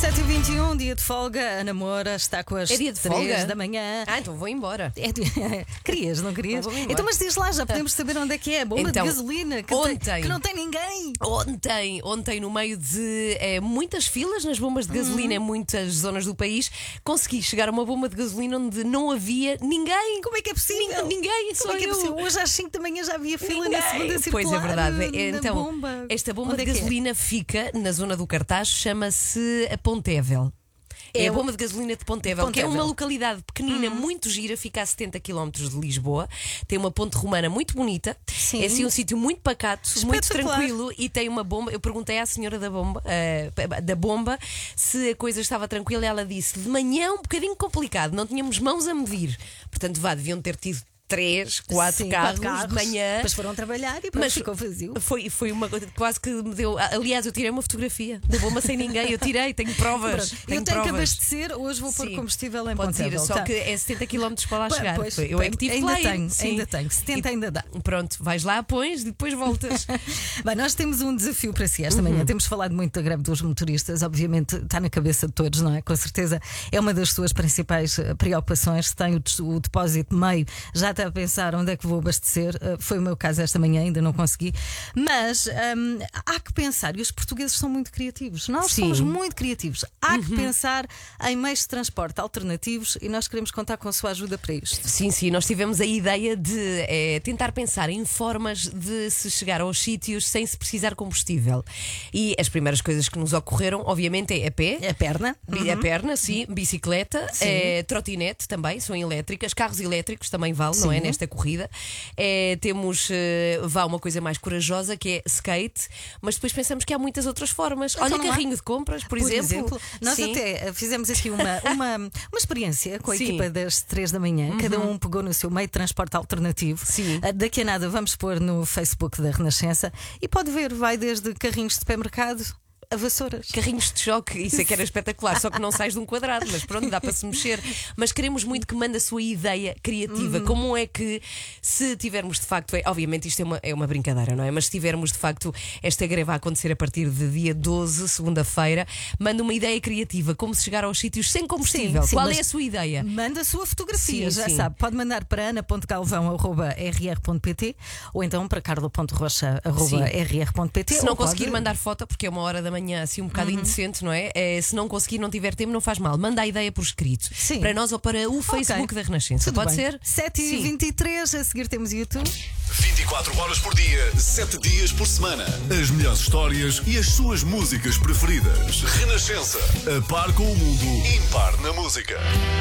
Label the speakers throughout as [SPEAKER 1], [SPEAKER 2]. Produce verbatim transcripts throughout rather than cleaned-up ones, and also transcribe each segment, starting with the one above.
[SPEAKER 1] sete e vinte e um, dia de folga. A namora está com as
[SPEAKER 2] É dia de
[SPEAKER 1] três
[SPEAKER 2] folga?
[SPEAKER 1] da manhã.
[SPEAKER 2] Ah, então vou embora.
[SPEAKER 1] É de- Querias, não querias?
[SPEAKER 2] Não vou embora.
[SPEAKER 1] Então, mas diz lá, já podemos saber onde é que é. Bomba
[SPEAKER 2] Então,
[SPEAKER 1] de gasolina que,
[SPEAKER 2] ontem-
[SPEAKER 1] tem, que não tem ninguém.
[SPEAKER 2] Ontem, ontem, no meio de eh, muitas filas nas bombas de gasolina em muitas zonas do país, consegui chegar a uma bomba de gasolina onde não havia ninguém.
[SPEAKER 1] Como é que é possível?
[SPEAKER 2] Nin- Ninguém, só
[SPEAKER 1] Como é que é
[SPEAKER 2] eu.
[SPEAKER 1] possível? Hoje às cinco da manhã já havia fila na segunda circular.
[SPEAKER 2] Pois é verdade.
[SPEAKER 1] na
[SPEAKER 2] Então,
[SPEAKER 1] bomba.
[SPEAKER 2] esta bomba
[SPEAKER 1] Onde
[SPEAKER 2] de
[SPEAKER 1] é que é?
[SPEAKER 2] gasolina fica na zona do Cartaz, chama-se a Pontevel. É,
[SPEAKER 1] É
[SPEAKER 2] a
[SPEAKER 1] o-
[SPEAKER 2] bomba de gasolina de Pontevel, que é
[SPEAKER 1] Pontevel.
[SPEAKER 2] uma localidade pequenina,
[SPEAKER 1] Uhum.
[SPEAKER 2] muito gira, fica a setenta quilómetros de Lisboa. Tem uma ponte romana muito bonita.
[SPEAKER 1] Sim.
[SPEAKER 2] É assim um sítio muito pacato, muito
[SPEAKER 1] Espetacular.
[SPEAKER 2] tranquilo e tem uma bomba. Eu perguntei à senhora da bomba, eh, da bomba se a coisa estava tranquila e ela disse: de manhã um bocadinho complicado, não tínhamos mãos a medir. Portanto, vá, deviam ter tido três, quatro,
[SPEAKER 1] Sim,
[SPEAKER 2] carros,
[SPEAKER 1] quatro
[SPEAKER 2] de manhã.
[SPEAKER 1] Depois foram trabalhar e pronto,
[SPEAKER 2] Mas
[SPEAKER 1] ficou vazio.
[SPEAKER 2] Foi, foi uma coisa que quase que me deu. Aliás, eu tirei uma fotografia da bomba sem ninguém. Eu tirei, tenho provas.
[SPEAKER 1] Pronto,
[SPEAKER 2] Tenho
[SPEAKER 1] eu tenho que
[SPEAKER 2] provas.
[SPEAKER 1] abastecer, hoje vou pôr
[SPEAKER 2] Sim.
[SPEAKER 1] combustível em
[SPEAKER 2] Pode ir,
[SPEAKER 1] Pontevel.
[SPEAKER 2] só
[SPEAKER 1] Tá.
[SPEAKER 2] que é setenta quilómetros para lá
[SPEAKER 1] Pois,
[SPEAKER 2] chegar.
[SPEAKER 1] pois,
[SPEAKER 2] eu é que tive
[SPEAKER 1] ainda
[SPEAKER 2] que lá ir.
[SPEAKER 1] tenho,
[SPEAKER 2] Sim.
[SPEAKER 1] ainda tenho. setenta
[SPEAKER 2] E-
[SPEAKER 1] ainda dá.
[SPEAKER 2] Pronto, vais lá, pões e depois voltas.
[SPEAKER 1] Bem, nós temos um desafio para si esta
[SPEAKER 2] Uhum.
[SPEAKER 1] manhã. Temos falado muito da greve dos motoristas, obviamente está na cabeça de todos, não é? Com certeza é uma das suas principais eh, preocupações. Se tem o, des- o depósito meio, já está a pensar onde é que vou abastecer. Eh, foi o meu caso esta manhã, ainda não consegui. Mas hum, há que pensar, e os portugueses são muito criativos. Nós
[SPEAKER 2] Sim.
[SPEAKER 1] somos muito criativos. Há que pensar em meios de transporte alternativos e nós queremos contar com a sua ajuda para isto.
[SPEAKER 2] Sim, sim, nós tivemos a ideia de eh, tentar pensar em formas de se chegar aos sítios sem se precisar combustível. E as primeiras coisas que nos ocorreram, obviamente, é a pé.
[SPEAKER 1] A perna?
[SPEAKER 2] Bi- A perna, sim, bicicleta,
[SPEAKER 1] Sim.
[SPEAKER 2] eh, trotinete também, são elétricas, carros elétricos também vale, não é?
[SPEAKER 1] Sim.
[SPEAKER 2] Nesta corrida. Eh, temos, eh, vá, uma coisa mais corajosa que é skate, mas depois pensamos que há muitas outras formas. Olha,
[SPEAKER 1] não há?
[SPEAKER 2] carrinho de compras, por,
[SPEAKER 1] Por
[SPEAKER 2] exemplo.
[SPEAKER 1] exemplo, nós
[SPEAKER 2] Sim.
[SPEAKER 1] até eh, fizemos aqui uma, uma, uma experiência com a
[SPEAKER 2] Sim.
[SPEAKER 1] equipa das três da manhã. Cada um pegou no seu meio de transporte alternativo.
[SPEAKER 2] Sim.
[SPEAKER 1] Ah, Daqui a nada vamos pôr no Facebook da Renascença e pode ver, vai desde carrinhos de supermercado a vassouras.
[SPEAKER 2] Carrinhos de choque, isso é que era espetacular, só que não sais de um quadrado, mas pronto, dá para se mexer. Mas queremos muito que mande a sua ideia criativa. Como é que, se tivermos de facto, é- obviamente isto é uma, é uma brincadeira, não é? Mas se tivermos de facto esta greve a acontecer a partir de dia doze, segunda-feira, manda uma ideia criativa, como se chegar aos sítios sem combustível.
[SPEAKER 1] Sim, sim,
[SPEAKER 2] Qual
[SPEAKER 1] mas-
[SPEAKER 2] é a sua ideia?
[SPEAKER 1] Manda a sua fotografia,
[SPEAKER 2] Sim,
[SPEAKER 1] já
[SPEAKER 2] sim.
[SPEAKER 1] sabe. Pode mandar para ana ponto galvão arroba r r ponto p t ou então para carla ponto rocha arroba r r ponto p t.
[SPEAKER 2] Se não
[SPEAKER 1] ou pode-
[SPEAKER 2] conseguir mandar foto, porque é uma hora da manhã assim um bocado indecente, não é? Eh, se não conseguir, não tiver tempo, não faz mal. Manda a ideia por escrito.
[SPEAKER 1] Sim.
[SPEAKER 2] Para nós ou para o Facebook da Renascença.
[SPEAKER 1] Tudo
[SPEAKER 2] Pode
[SPEAKER 1] bem.
[SPEAKER 2] ser?
[SPEAKER 1] sete e vinte e três, a seguir temos YouTube.
[SPEAKER 3] vinte e quatro horas por dia, sete dias por semana. As melhores histórias e as suas músicas preferidas. Renascença. A par com o mundo, impar na música.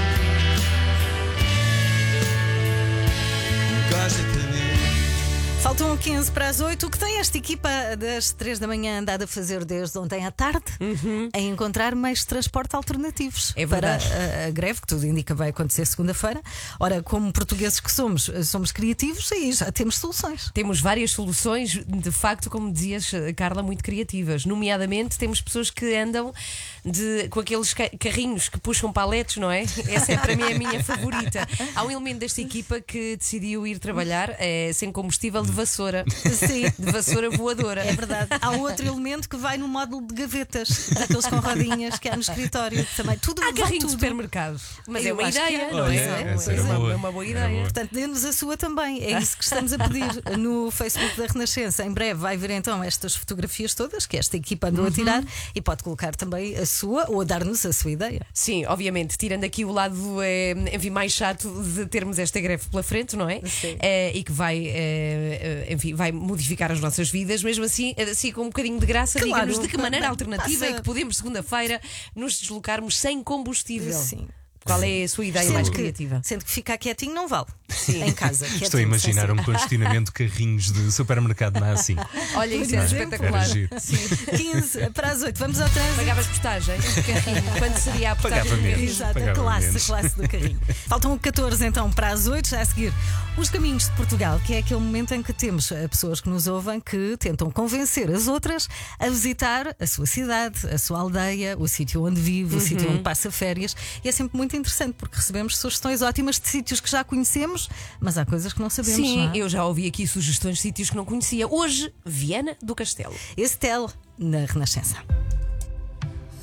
[SPEAKER 1] Faltam quinze para as oito. O que tem esta equipa das três da manhã andado a fazer desde ontem à tarde? É encontrar meios de transporte alternativos
[SPEAKER 2] É
[SPEAKER 1] para
[SPEAKER 2] verdade.
[SPEAKER 1] a, a greve, que tudo indica vai acontecer segunda-feira. Ora, como portugueses que somos, somos criativos e já temos soluções.
[SPEAKER 2] Temos várias soluções, de facto, como dizias, Carla, muito criativas. Nomeadamente, temos pessoas que andam de, com aqueles ca- carrinhos que puxam paletes, não é? Essa é para mim a minha favorita. Há um elemento desta equipa que decidiu ir trabalhar eh, sem combustível de vassoura.
[SPEAKER 1] Sim.
[SPEAKER 2] De vassoura voadora.
[SPEAKER 1] É verdade. Há outro elemento que vai no módulo de gavetas, daqueles com rodinhas que há no escritório também. Tudo
[SPEAKER 2] Há
[SPEAKER 1] vale
[SPEAKER 2] carrinho de
[SPEAKER 1] tudo.
[SPEAKER 2] supermercado. Mas
[SPEAKER 1] Eu
[SPEAKER 2] é uma
[SPEAKER 1] acho que
[SPEAKER 2] ideia,
[SPEAKER 1] é.
[SPEAKER 2] não
[SPEAKER 1] Olha,
[SPEAKER 2] é?
[SPEAKER 1] essa
[SPEAKER 2] É
[SPEAKER 1] era
[SPEAKER 2] uma,
[SPEAKER 4] boa.
[SPEAKER 2] é uma boa
[SPEAKER 4] Era
[SPEAKER 2] ideia.
[SPEAKER 4] boa.
[SPEAKER 1] Portanto, dê-nos a sua também. É isso que estamos a pedir no Facebook da Renascença. Em breve vai ver então estas fotografias todas que esta equipa andou a tirar e pode colocar também a sua ou a dar-nos a sua ideia.
[SPEAKER 2] Sim, obviamente, tirando aqui o lado eh, enfim, mais chato de termos esta greve pela frente, não é?
[SPEAKER 1] Sim.
[SPEAKER 2] Eh, e que vai, eh, eh, enfim, vai modificar as nossas vidas, mesmo assim, assim com um bocadinho de graça,
[SPEAKER 1] Claro.
[SPEAKER 2] diga-nos de que maneira
[SPEAKER 1] Bem,
[SPEAKER 2] alternativa
[SPEAKER 1] passa-
[SPEAKER 2] é que podemos, segunda-feira, nos deslocarmos sem combustível.
[SPEAKER 1] Sim.
[SPEAKER 2] Qual é a sua ideia
[SPEAKER 1] Sendo
[SPEAKER 2] mais
[SPEAKER 1] que-
[SPEAKER 2] criativa?
[SPEAKER 1] Sendo que ficar quietinho não vale. Em casa.
[SPEAKER 4] Estou a
[SPEAKER 1] quietinho,
[SPEAKER 4] imaginar
[SPEAKER 1] sem
[SPEAKER 4] um congestionamento de carrinhos de supermercado na A cinco.
[SPEAKER 2] Olha, isso é
[SPEAKER 1] exemplo.
[SPEAKER 2] espetacular.
[SPEAKER 4] Era giro.
[SPEAKER 1] ser. quinze para as oito. Vamos ao trânsito.
[SPEAKER 2] Pagavas postagem do carrinho. Quando seria a postagem
[SPEAKER 4] Pagava
[SPEAKER 2] do carrinho?
[SPEAKER 4] menos.
[SPEAKER 1] Exato, a
[SPEAKER 4] Pagava
[SPEAKER 1] classe,
[SPEAKER 4] menos.
[SPEAKER 1] a classe do carrinho. Faltam catorze então para as oito, já a seguir. Os caminhos de Portugal, que é aquele momento em que temos eh, pessoas que nos ouvem que tentam convencer as outras a visitar a sua cidade, a sua aldeia, o sítio onde vive, o sítio onde passa férias. E é sempre muito interessante porque recebemos sugestões ótimas de sítios que já conhecemos, mas há coisas que não sabemos.
[SPEAKER 2] Sim,
[SPEAKER 1] não é?
[SPEAKER 2] eu já ouvi aqui sugestões de sítios que não conhecia. Hoje, Viana do Castelo.
[SPEAKER 1] Esse tel na Renascença.
[SPEAKER 5] Life is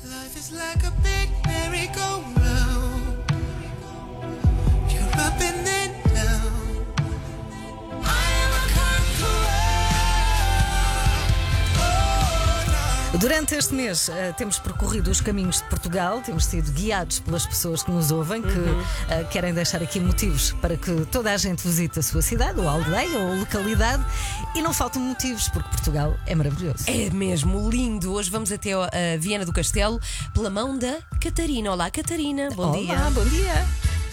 [SPEAKER 5] It's like a big merry-go-round. You're up and then down. I am a conqueror.
[SPEAKER 1] Durante este mês uh, temos percorrido os caminhos de Portugal, temos sido guiados pelas pessoas que nos ouvem, que
[SPEAKER 2] Uhum.
[SPEAKER 1] uh, querem deixar aqui motivos para que toda a gente visite a sua cidade, ou aldeia, ou localidade, e não faltam motivos, porque Portugal é maravilhoso.
[SPEAKER 2] É mesmo lindo. Hoje vamos até a Viana do Castelo pela mão da Catarina. Olá, Catarina. Bom
[SPEAKER 1] Olá,
[SPEAKER 2] dia.
[SPEAKER 1] bom dia.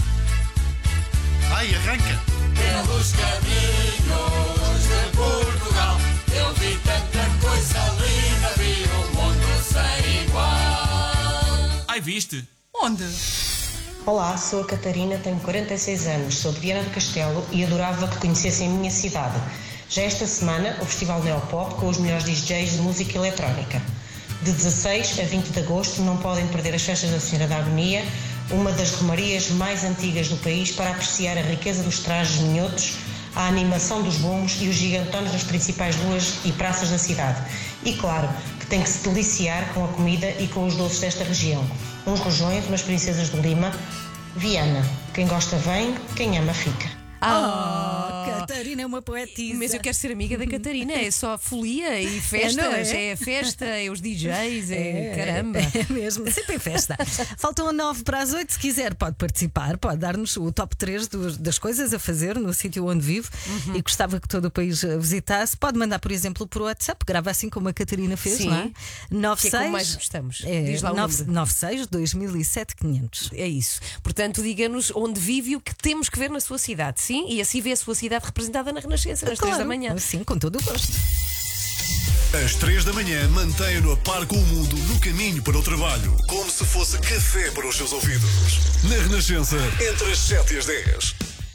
[SPEAKER 6] Ai, arranca!
[SPEAKER 5] Pelos caminhos de Portugal, eu vi tanta coisa linda, vi um mundo sem igual.
[SPEAKER 6] Ai, viste?
[SPEAKER 7] Onde?
[SPEAKER 8] Olá, sou a Catarina, tenho quarenta e seis anos, sou de Viana do Castelo e adorava que conhecessem a minha cidade. Já esta semana, o Festival Neopop com os melhores D Js de música eletrónica. De dezasseis a vinte de agosto não podem perder as festas da Senhora da Agonia, uma das romarias mais antigas do país, para apreciar a riqueza dos trajes minhotos, a animação dos bombos e os gigantones nas principais ruas e praças da cidade. E claro, que tem que se deliciar com a comida e com os doces desta região. Uns rojões, umas princesas do Lima. Viana, quem gosta vem, quem ama fica.
[SPEAKER 1] Oh, Catarina é uma poetisa.
[SPEAKER 2] Mas eu quero ser amiga da Catarina. É só folia e festas.
[SPEAKER 1] não
[SPEAKER 2] É,
[SPEAKER 1] é?
[SPEAKER 2] é festa, é os D Js, é, caramba.
[SPEAKER 1] É mesmo, sempre em festa. Faltam nove para as oito. Se quiser, pode participar, pode dar-nos o top três dos- das coisas a fazer no sítio onde vive
[SPEAKER 2] Uhum.
[SPEAKER 1] e gostava que todo o país eh, visitasse. Pode mandar, por exemplo, por WhatsApp, grava assim como a Catarina fez,
[SPEAKER 2] Sim.
[SPEAKER 1] não é? nove
[SPEAKER 2] Que é
[SPEAKER 1] seis
[SPEAKER 2] como mais gostamos.
[SPEAKER 1] É,
[SPEAKER 2] Diz lá o
[SPEAKER 1] nove-
[SPEAKER 2] número.
[SPEAKER 1] nove seis dois mil e sete quinhentos.
[SPEAKER 2] É isso. Portanto, diga-nos onde vive e o que temos que ver na sua cidade. Sim? E assim vê a sua cidade representada na Renascença, nas três da manhã.
[SPEAKER 1] Sim, com todo o gosto.
[SPEAKER 3] Às três da manhã, mantenha-no a par com o mundo no caminho para o trabalho, como se fosse café para os seus ouvidos. Na Renascença, entre as sete e as dez.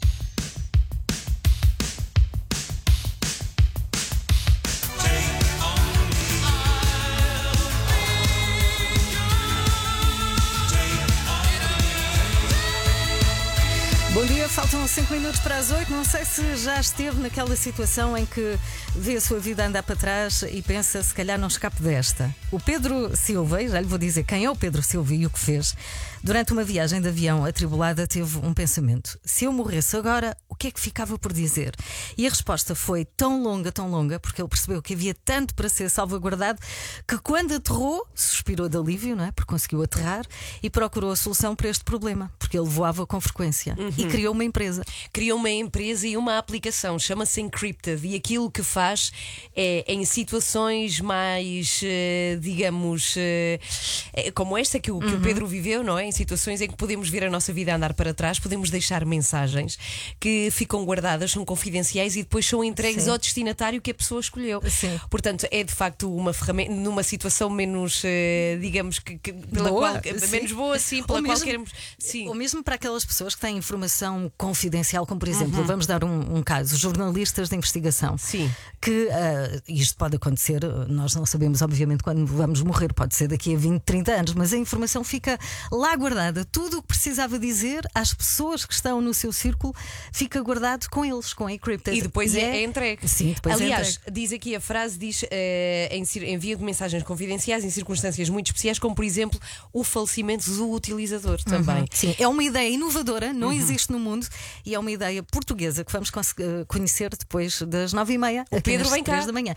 [SPEAKER 1] Bom dia, faltam cinco minutos para as oito. Não sei se já esteve naquela situação em que vê a sua vida andar para trás e pensa, se calhar não escape desta. O Pedro Silva, e já lhe vou dizer quem é o Pedro Silva e o que fez, durante uma viagem de avião atribulada teve um pensamento: se eu morresse agora, o que é que ficava por dizer? E a resposta foi tão longa, tão longa, porque ele percebeu que havia tanto para ser salvaguardado, que quando aterrou, suspirou de alívio, não é? Porque conseguiu aterrar e procurou a solução para este problema, porque ele voava com frequência e criou uma empresa.
[SPEAKER 2] Criou uma empresa e uma aplicação, chama-se Encrypted, e aquilo que faz é, em situações mais, eh, digamos, eh, eh, como esta que o, que o Pedro viveu, não é? Em situações em que podemos ver a nossa vida andar para trás, podemos deixar mensagens que ficam guardadas, são confidenciais e depois são entregues
[SPEAKER 1] Sim.
[SPEAKER 2] ao destinatário que a pessoa escolheu.
[SPEAKER 1] Sim.
[SPEAKER 2] Portanto, é de facto uma ferramenta numa situação menos, eh, digamos, que, que- pela
[SPEAKER 1] Boa,
[SPEAKER 2] qual,
[SPEAKER 1] sim.
[SPEAKER 2] menos boa, sim, pela
[SPEAKER 1] Ou
[SPEAKER 2] qual
[SPEAKER 1] mesmo-
[SPEAKER 2] queremos. Sim.
[SPEAKER 1] Ou mesmo para aquelas pessoas que têm informação confidencial, como por exemplo, vamos dar um, um caso, jornalistas de investigação.
[SPEAKER 2] Sim.
[SPEAKER 1] Que ah, isto pode acontecer, nós não sabemos, obviamente, quando vamos morrer, pode ser daqui a vinte, trinta anos, mas a informação fica lá guardada. Tudo o que precisava dizer às pessoas que estão no seu círculo fica guardado com eles, com a Encrypted.
[SPEAKER 2] E depois é, é entregue.
[SPEAKER 1] Sim, depois
[SPEAKER 2] Aliás,
[SPEAKER 1] é entregue.
[SPEAKER 2] diz aqui a frase: diz eh, em cir- envio de mensagens confidenciais em circunstâncias muito especiais, como por exemplo o falecimento do utilizador também.
[SPEAKER 1] Sim, é uma ideia inovadora, não existe no mundo e é uma ideia portuguesa que vamos cons- eh, conhecer depois das nove e meia.
[SPEAKER 2] O
[SPEAKER 1] aqui
[SPEAKER 2] Pedro
[SPEAKER 1] nas
[SPEAKER 2] vem cá.
[SPEAKER 1] três da manhã.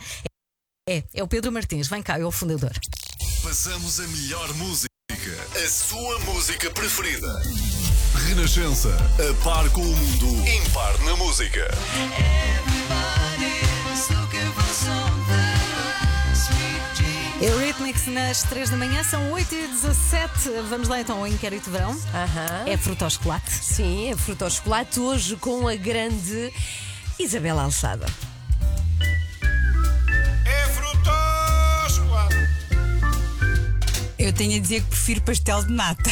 [SPEAKER 1] É, é o Pedro Martins, vem cá, é o fundador.
[SPEAKER 3] Passamos a melhor música, a sua música preferida. Renascença, a par com o mundo, impar na música.
[SPEAKER 5] Everybody's looking for something. Sweet dreams.
[SPEAKER 1] Eurythmics nas três da manhã, são oito e dezassete. Vamos lá então ao inquérito de verão.
[SPEAKER 2] Aham.
[SPEAKER 1] É fruta ao chocolate.
[SPEAKER 2] Sim, é fruta ao chocolate, hoje com a grande Isabela Alçada.
[SPEAKER 6] É frutóscola!
[SPEAKER 7] Eu tenho a dizer que prefiro pastel de nata.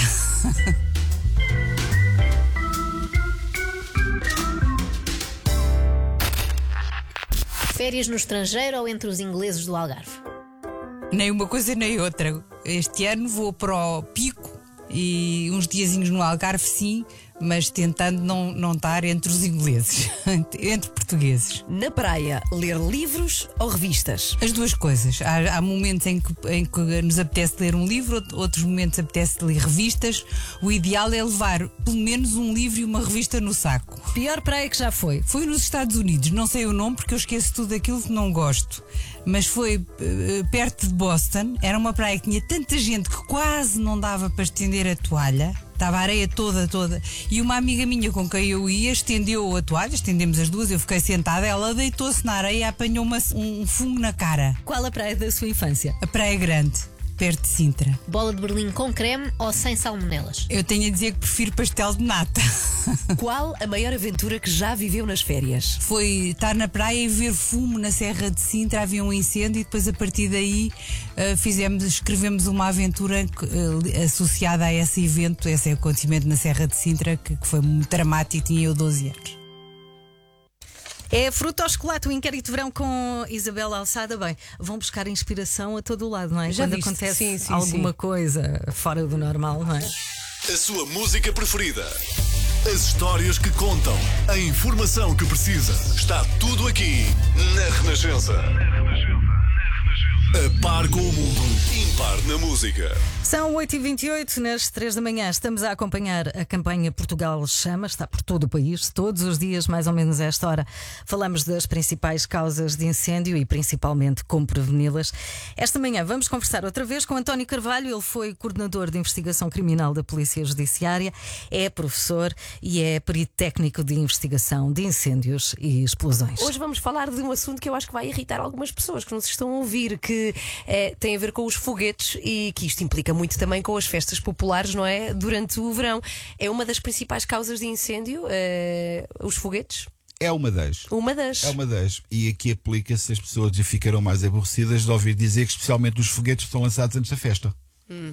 [SPEAKER 9] Férias no estrangeiro ou entre os ingleses do Algarve?
[SPEAKER 7] Nem uma coisa nem outra. Este ano vou para o Pico e uns diazinhos no Algarve, sim, mas tentando não, não estar entre os ingleses, entre portugueses.
[SPEAKER 2] Na praia, ler livros ou revistas?
[SPEAKER 7] As duas coisas. Há, há momentos em que, em que nos apetece ler um livro, outros momentos apetece ler revistas. O ideal é levar pelo menos um livro e uma revista no saco.
[SPEAKER 1] Pior praia que já foi?
[SPEAKER 7] Foi nos Estados Unidos, não sei o nome porque eu esqueço tudo aquilo que não gosto. Mas foi uh, perto de Boston. Era uma praia que tinha tanta gente que quase não dava para estender a toalha. Estava a areia toda, toda. E uma amiga minha com quem eu ia estendeu a toalha, estendemos as duas, eu fiquei sentada, ela deitou-se na areia e apanhou uma, um fungo na cara.
[SPEAKER 1] Qual a praia da sua infância?
[SPEAKER 7] A Praia Grande, perto de Sintra.
[SPEAKER 9] Bola de Berlim com creme ou sem salmonelas?
[SPEAKER 7] Eu tenho a dizer que prefiro pastel de nata.
[SPEAKER 2] Qual a maior aventura que já viveu nas férias?
[SPEAKER 7] Foi estar na praia e ver fumo na Serra de Sintra, havia um incêndio e depois a partir daí uh, fizemos, escrevemos uma aventura uh, associada a esse evento, esse acontecimento na Serra de Sintra, que, que foi muito dramático, tinha eu doze anos.
[SPEAKER 1] É fruta ou chocolate, o inquérito de verão com Isabela Alçada. Bem, vão buscar inspiração a todo o lado, não é?
[SPEAKER 2] Já
[SPEAKER 1] Quando
[SPEAKER 2] viste?
[SPEAKER 1] acontece
[SPEAKER 2] Sim, sim,
[SPEAKER 1] alguma
[SPEAKER 2] sim.
[SPEAKER 1] coisa fora do normal, não é?
[SPEAKER 3] A sua música preferida. As histórias que contam. A informação que precisa. Está tudo aqui na Renascença. A par com o mundo, impar na música.
[SPEAKER 1] São oito e vinte e oito, nas três da manhã. Estamos a acompanhar a campanha Portugal Chama. Está por todo o país, todos os dias, mais ou menos a esta hora. Falamos das principais causas de incêndio e principalmente como preveni-las. Esta manhã vamos conversar outra vez com António Carvalho. Ele foi coordenador de investigação criminal da Polícia Judiciária, é professor e é perito técnico de investigação de incêndios e explosões.
[SPEAKER 2] Hoje vamos falar de um assunto que eu acho que vai irritar algumas pessoas que nos estão a ouvir, que é, tem a ver com os foguetes e que isto implica muito também com as festas populares, não é? Durante o verão. É uma das principais causas de incêndio, é, os foguetes?
[SPEAKER 10] É uma das.
[SPEAKER 2] Uma das.
[SPEAKER 10] É uma das. E aqui aplica-se, as pessoas já ficaram mais aborrecidas de ouvir dizer que especialmente os foguetes são lançados antes da festa. Hum.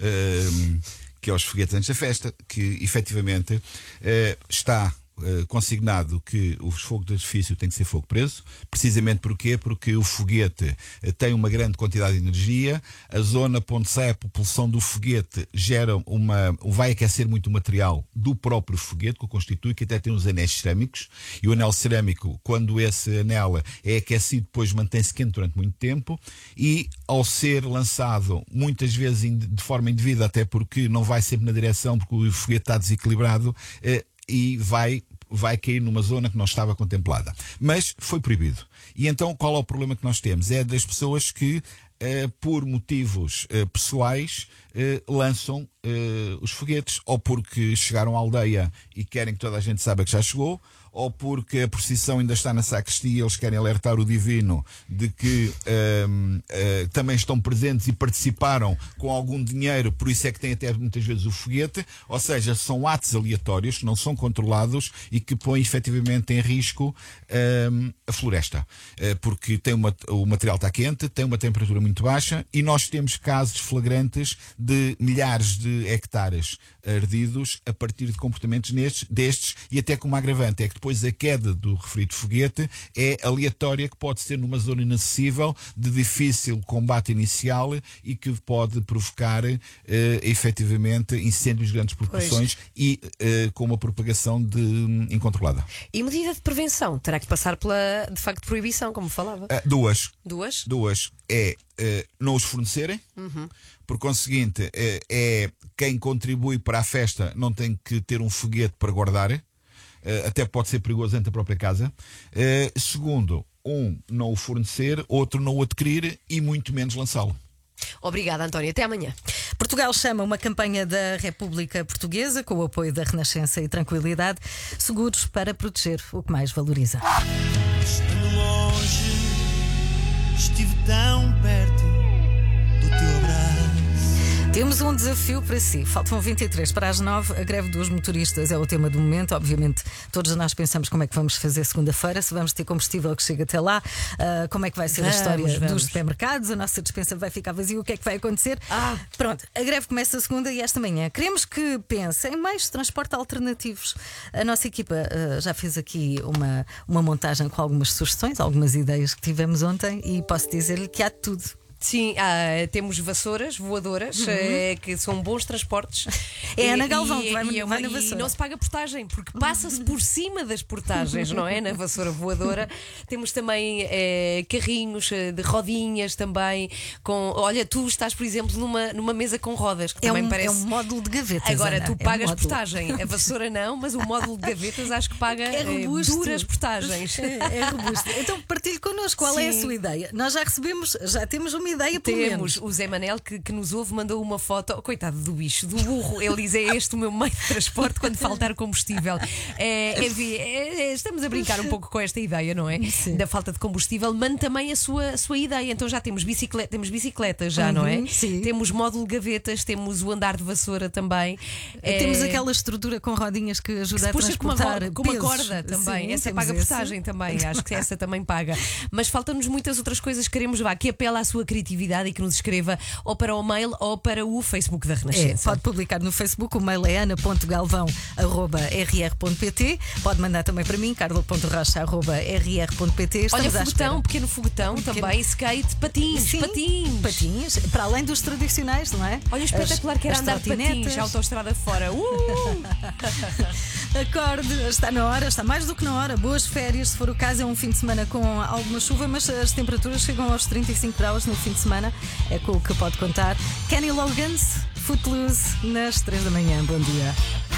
[SPEAKER 10] Um, que é os foguetes antes da festa, que efetivamente uh, está uh, consignado que o fogo de artifício tem que ser fogo preso. Precisamente porquê? Porque o foguete uh, tem uma grande quantidade de energia, a zona para onde sai a propulsão do foguete gera uma, vai aquecer muito o material do próprio foguete, que o constitui, que até tem uns anéis cerâmicos, e o anel cerâmico, quando esse anel é aquecido, depois mantém-se quente durante muito tempo, e ao ser lançado muitas vezes de forma indevida, até porque não vai sempre na direção, porque o foguete está desequilibrado, eh, e vai, vai cair numa zona que não estava contemplada. Mas foi proibido. E então qual é o problema que nós temos? É das pessoas que, eh, por motivos eh, pessoais, eh, lançam eh, os foguetes, ou porque chegaram à aldeia e querem que toda a gente saiba que já chegou, ou porque a procissão ainda está na sacristia e eles querem alertar o divino de que um, uh, também estão presentes e participaram com algum dinheiro, por isso é que têm até muitas vezes o foguete. Ou seja, são atos aleatórios que não são controlados e que põem efetivamente em risco um, a floresta, uh, porque tem uma, o material está quente, tem uma temperatura muito baixa e nós temos casos flagrantes de milhares de hectares ardidos a partir de comportamentos nestes, destes, e até com uma agravante é que depois a queda do referido foguete é aleatória, que pode ser numa zona inacessível, de difícil combate inicial e que pode provocar uh, efetivamente incêndios de grandes proporções pois. e uh, com uma propagação de, um, incontrolada.
[SPEAKER 2] E medida de prevenção? Terá que passar pela, de facto, proibição, como falava?
[SPEAKER 10] Uh, duas.
[SPEAKER 2] Duas?
[SPEAKER 10] Duas. É uh, não os fornecerem. Uhum. Por conseguinte, uh, é quem contribui para a festa não tem que ter um foguete para guardar. Uh, até pode ser perigoso dentro da própria casa. Uh, segundo, um, não o fornecer, outro, não o adquirir e muito menos lançá-lo.
[SPEAKER 2] Obrigada, António. Até amanhã.
[SPEAKER 1] Portugal Chama, uma campanha da República Portuguesa com o apoio da Renascença e Tranquilidade, seguros para proteger o que mais valoriza.
[SPEAKER 5] Estando longe, estive tão perto do teu abraço.
[SPEAKER 1] Temos um desafio para si. Faltam vinte e três para as nove. A greve dos motoristas é o tema do momento. Obviamente, todos nós pensamos como é que vamos fazer segunda-feira, se vamos ter combustível que chega até lá, uh, como é que vai ser vamos, a história vamos. dos supermercados, a nossa despensa vai ficar vazia, o que é que vai acontecer? Ah. Pronto, a greve começa segunda e esta manhã. Queremos que pensem em meios de transporte alternativos. A nossa equipa uh, já fez aqui uma, uma montagem com algumas sugestões, algumas ideias que tivemos ontem e posso dizer-lhe que há de tudo.
[SPEAKER 2] Sim, ah, temos vassouras voadoras,
[SPEAKER 1] Uhum.
[SPEAKER 2] eh, que são bons transportes.
[SPEAKER 1] É
[SPEAKER 2] E-
[SPEAKER 1] a Ana Galvão
[SPEAKER 2] e-
[SPEAKER 1] que vai-
[SPEAKER 2] e é
[SPEAKER 1] vai
[SPEAKER 2] uma-
[SPEAKER 1] na vassoura.
[SPEAKER 2] E não se paga portagem, porque passa-se por cima das portagens, não é? Na vassoura voadora. Temos também eh, carrinhos eh, de rodinhas também. Com, olha, tu estás, por exemplo, numa, numa mesa com rodas, que
[SPEAKER 1] É
[SPEAKER 2] também
[SPEAKER 1] um,
[SPEAKER 2] parece.
[SPEAKER 1] é um módulo de gavetas.
[SPEAKER 2] Agora,
[SPEAKER 1] Ana,
[SPEAKER 2] tu
[SPEAKER 1] é um
[SPEAKER 2] pagas
[SPEAKER 1] módulo.
[SPEAKER 2] portagem. A vassoura não, mas o módulo de gavetas acho que paga
[SPEAKER 1] É
[SPEAKER 2] eh,
[SPEAKER 1] robusto.
[SPEAKER 2] duras portagens.
[SPEAKER 1] É, é robusto. Então partilhe connosco qual é a
[SPEAKER 2] Sim.
[SPEAKER 1] sua ideia. Nós já recebemos, já temos uma ideia pelo
[SPEAKER 2] Temos
[SPEAKER 1] menos.
[SPEAKER 2] o Zé Manel que, que nos ouve, mandou uma foto, oh, coitado do bicho, do burro. Ele diz: é este o meu meio de transporte quando faltar combustível. É, enfim, é, é, estamos a brincar um pouco com esta ideia, não é?
[SPEAKER 1] Sim.
[SPEAKER 2] Da falta de combustível. Mande também a sua, a sua ideia. Então já temos bicicleta, temos bicicletas, já, não é?
[SPEAKER 1] Uhum, sim.
[SPEAKER 2] Temos módulo gavetas, temos o andar de vassoura também.
[SPEAKER 1] Temos
[SPEAKER 2] É,
[SPEAKER 1] aquela estrutura com rodinhas que ajuda a
[SPEAKER 2] puxa com uma,
[SPEAKER 1] transportar
[SPEAKER 2] ro- com uma
[SPEAKER 1] pesos.
[SPEAKER 2] corda também.
[SPEAKER 1] Sim,
[SPEAKER 2] essa é
[SPEAKER 1] temos
[SPEAKER 2] paga
[SPEAKER 1] esse.
[SPEAKER 2] portagem também. Acho que essa também paga. Mas faltam-nos muitas outras coisas que queremos vá, que apela à sua criatividade e que nos escreva ou para o mail ou para o Facebook da
[SPEAKER 1] É,
[SPEAKER 2] Renascença.
[SPEAKER 1] pode publicar no Facebook, o mail é ana ponto galvão arroba r r ponto p t. Pode mandar também para mim, carla ponto rocha arroba r r ponto p t.
[SPEAKER 2] Olha,
[SPEAKER 1] Estamos à
[SPEAKER 2] foguetão,
[SPEAKER 1] espera.
[SPEAKER 2] pequeno foguetão
[SPEAKER 1] Pequeno-
[SPEAKER 2] também, skate, patins,
[SPEAKER 1] Sim,
[SPEAKER 2] patins.
[SPEAKER 1] patins, para além dos tradicionais, não é?
[SPEAKER 2] Olha, espetacular
[SPEAKER 1] As-
[SPEAKER 2] que era
[SPEAKER 1] as
[SPEAKER 2] andar de patins,
[SPEAKER 1] trotinetas.
[SPEAKER 2] autoestrada fora. Uh!
[SPEAKER 1] Acorde, está na hora, está mais do que na hora. Boas férias, se for o caso, é um fim de semana com alguma chuva, mas as temperaturas chegam aos trinta e cinco graus no fim de semana, é com o que pode contar. Kenny Loggins, Footloose, nas três da manhã. Bom dia.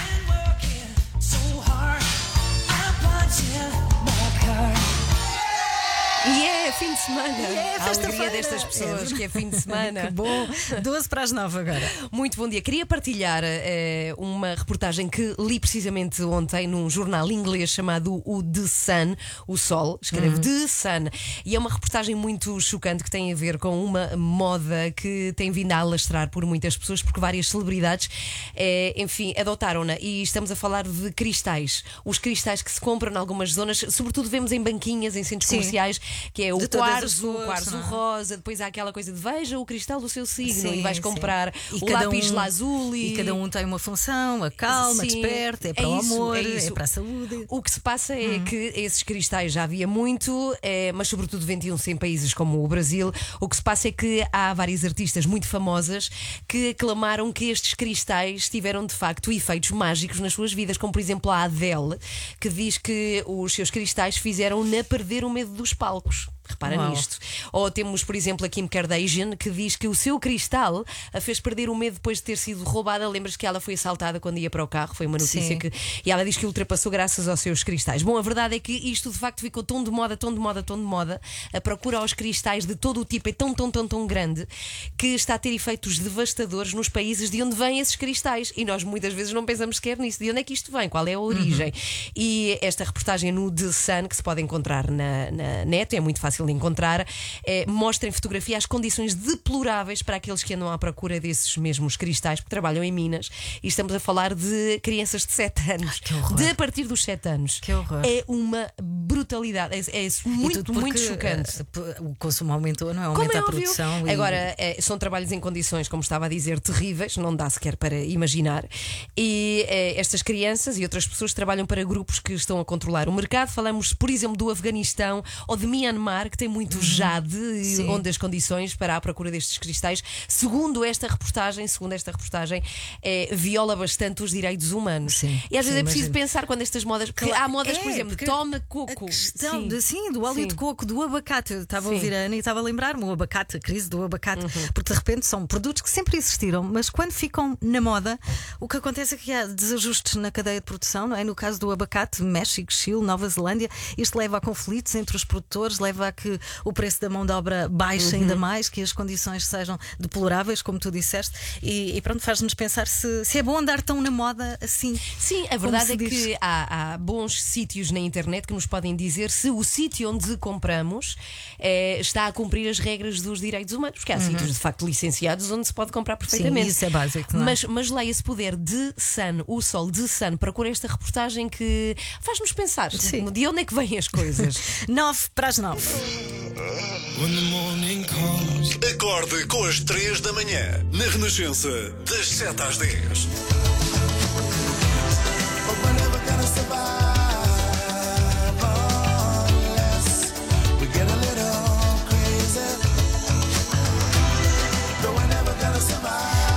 [SPEAKER 2] E é fim de semana.
[SPEAKER 1] é
[SPEAKER 2] a alegria
[SPEAKER 1] sexta-feira.
[SPEAKER 2] destas pessoas
[SPEAKER 1] É.
[SPEAKER 2] que é fim de semana.
[SPEAKER 1] Que bom. doze para as nove agora.
[SPEAKER 2] Muito bom dia. Queria partilhar eh, uma reportagem que li precisamente ontem num jornal inglês chamado o The Sun, o Sol, escreve The Sun. E é uma reportagem muito chocante que tem a ver com uma moda que tem vindo a alastrar por muitas pessoas, porque várias celebridades, eh, enfim, adotaram-na. E estamos a falar de cristais. Os cristais que se compram em algumas zonas, sobretudo vemos em banquinhas, em centros
[SPEAKER 1] Sim.
[SPEAKER 2] comerciais, que é o
[SPEAKER 1] De todas as
[SPEAKER 2] quarzo, o
[SPEAKER 1] cores,
[SPEAKER 2] quarzo
[SPEAKER 1] não é?
[SPEAKER 2] rosa, depois há aquela coisa de veja o cristal do seu signo
[SPEAKER 1] Sim,
[SPEAKER 2] e vais
[SPEAKER 1] sim.
[SPEAKER 2] comprar
[SPEAKER 1] E
[SPEAKER 2] o
[SPEAKER 1] cada
[SPEAKER 2] lápis
[SPEAKER 1] um-
[SPEAKER 2] lazuli.
[SPEAKER 1] E cada um tem uma função, a calma,
[SPEAKER 2] Sim,
[SPEAKER 1] desperta, é para
[SPEAKER 2] é
[SPEAKER 1] o
[SPEAKER 2] isso,
[SPEAKER 1] amor,
[SPEAKER 2] é
[SPEAKER 1] é,
[SPEAKER 2] isso.
[SPEAKER 1] para a saúde.
[SPEAKER 2] O que se passa é que esses cristais já havia muito, eh, mas sobretudo vendiam-se em países como o Brasil. O que se passa é que há várias artistas muito famosas que aclamaram que estes cristais tiveram de facto efeitos mágicos nas suas vidas, como por exemplo a Adele, que diz que os seus cristais fizeram-na perder o medo dos palcos. Repara
[SPEAKER 1] Uau.
[SPEAKER 2] nisto. Ou temos, por exemplo, a Kim Kardashian, que diz que o seu cristal a fez perder o medo depois de ter sido roubada. Lembras que ela foi assaltada quando ia para o carro? Foi uma notícia
[SPEAKER 1] Sim.
[SPEAKER 2] que. E ela diz que ultrapassou graças aos seus cristais. Bom, a verdade é que isto de facto ficou tão de moda, tão de moda, tão de moda. A procura aos cristais de todo o tipo é tão, tão, tão, tão grande que está a ter efeitos devastadores nos países de onde vêm esses cristais. E nós muitas vezes não pensamos sequer nisso. De onde é que isto vem? Qual é a origem?
[SPEAKER 1] Uhum.
[SPEAKER 2] E esta reportagem no The Sun, que se pode encontrar na, na net, é muito fácil de encontrar, é, mostra em fotografia as condições deploráveis para aqueles que andam à procura desses mesmos cristais, porque trabalham em minas. E estamos a falar de crianças de sete anos.
[SPEAKER 1] que horror.
[SPEAKER 2] De a partir dos sete anos.
[SPEAKER 1] Que horror.
[SPEAKER 2] É uma brutalidade. É, é
[SPEAKER 1] E
[SPEAKER 2] muito,
[SPEAKER 1] tudo
[SPEAKER 2] muito
[SPEAKER 1] porque,
[SPEAKER 2] chocante.
[SPEAKER 1] eh, p- o consumo aumentou, não é?
[SPEAKER 2] Como
[SPEAKER 1] Aumenta
[SPEAKER 2] é
[SPEAKER 1] a
[SPEAKER 2] óbvio.
[SPEAKER 1] produção. e-
[SPEAKER 2] Agora, eh, são trabalhos em condições, como estava a dizer, terríveis, não dá sequer para imaginar. E eh, estas crianças e outras pessoas trabalham para grupos que estão a controlar o mercado. Falamos, por exemplo, do Afeganistão ou de Myanmar, que tem muito jade, e
[SPEAKER 1] Sim.
[SPEAKER 2] onde as condições para a procura destes cristais, segundo esta reportagem, segundo esta reportagem, eh, viola bastante os direitos humanos.
[SPEAKER 1] Sim,
[SPEAKER 2] E às vezes
[SPEAKER 1] sim,
[SPEAKER 2] é preciso
[SPEAKER 1] imagino.
[SPEAKER 2] pensar quando estas modas. Porque
[SPEAKER 1] Claro,
[SPEAKER 2] há modas, por
[SPEAKER 1] é,
[SPEAKER 2] exemplo,
[SPEAKER 1] porque
[SPEAKER 2] toma
[SPEAKER 1] A
[SPEAKER 2] coco.
[SPEAKER 1] questão
[SPEAKER 2] Sim.
[SPEAKER 1] de, sim, do óleo
[SPEAKER 2] Sim.
[SPEAKER 1] de coco, do abacate. Eu estava a
[SPEAKER 2] Sim.
[SPEAKER 1] ouvir a Ana e estava a lembrar-me o abacate, a crise do abacate,
[SPEAKER 2] Uhum.
[SPEAKER 1] porque de repente são produtos que sempre existiram, mas quando ficam na moda, o que acontece é que há desajustes na cadeia de produção, não é? No caso do abacate, México, Chile, Nova Zelândia, isto leva a conflitos entre os produtores, leva a que o preço da mão de obra baixe
[SPEAKER 2] Uhum.
[SPEAKER 1] ainda mais, que as condições sejam deploráveis, como tu disseste, e, e pronto, faz-nos pensar se, se é bom andar tão na moda assim.
[SPEAKER 2] Sim, a
[SPEAKER 1] Como
[SPEAKER 2] verdade
[SPEAKER 1] se
[SPEAKER 2] é
[SPEAKER 1] diz.
[SPEAKER 2] que há, há bons sítios na internet que nos podem dizer se o sítio onde compramos eh, está a cumprir as regras dos direitos humanos, porque há sítios de facto licenciados onde se pode comprar perfeitamente.
[SPEAKER 1] Sim, isso é básico, não é?
[SPEAKER 2] Mas, mas leia, se puder, de Sun, o Sol de Sun, procura esta reportagem que faz-nos pensar
[SPEAKER 1] Sim.
[SPEAKER 2] de onde é que vêm as coisas.
[SPEAKER 1] Nove para as nove.
[SPEAKER 5] When the morning comes.
[SPEAKER 3] Acorde com as três da manhã, na Renascença, das sete às dez.
[SPEAKER 5] But we're never gonna survive unless we get a little crazy.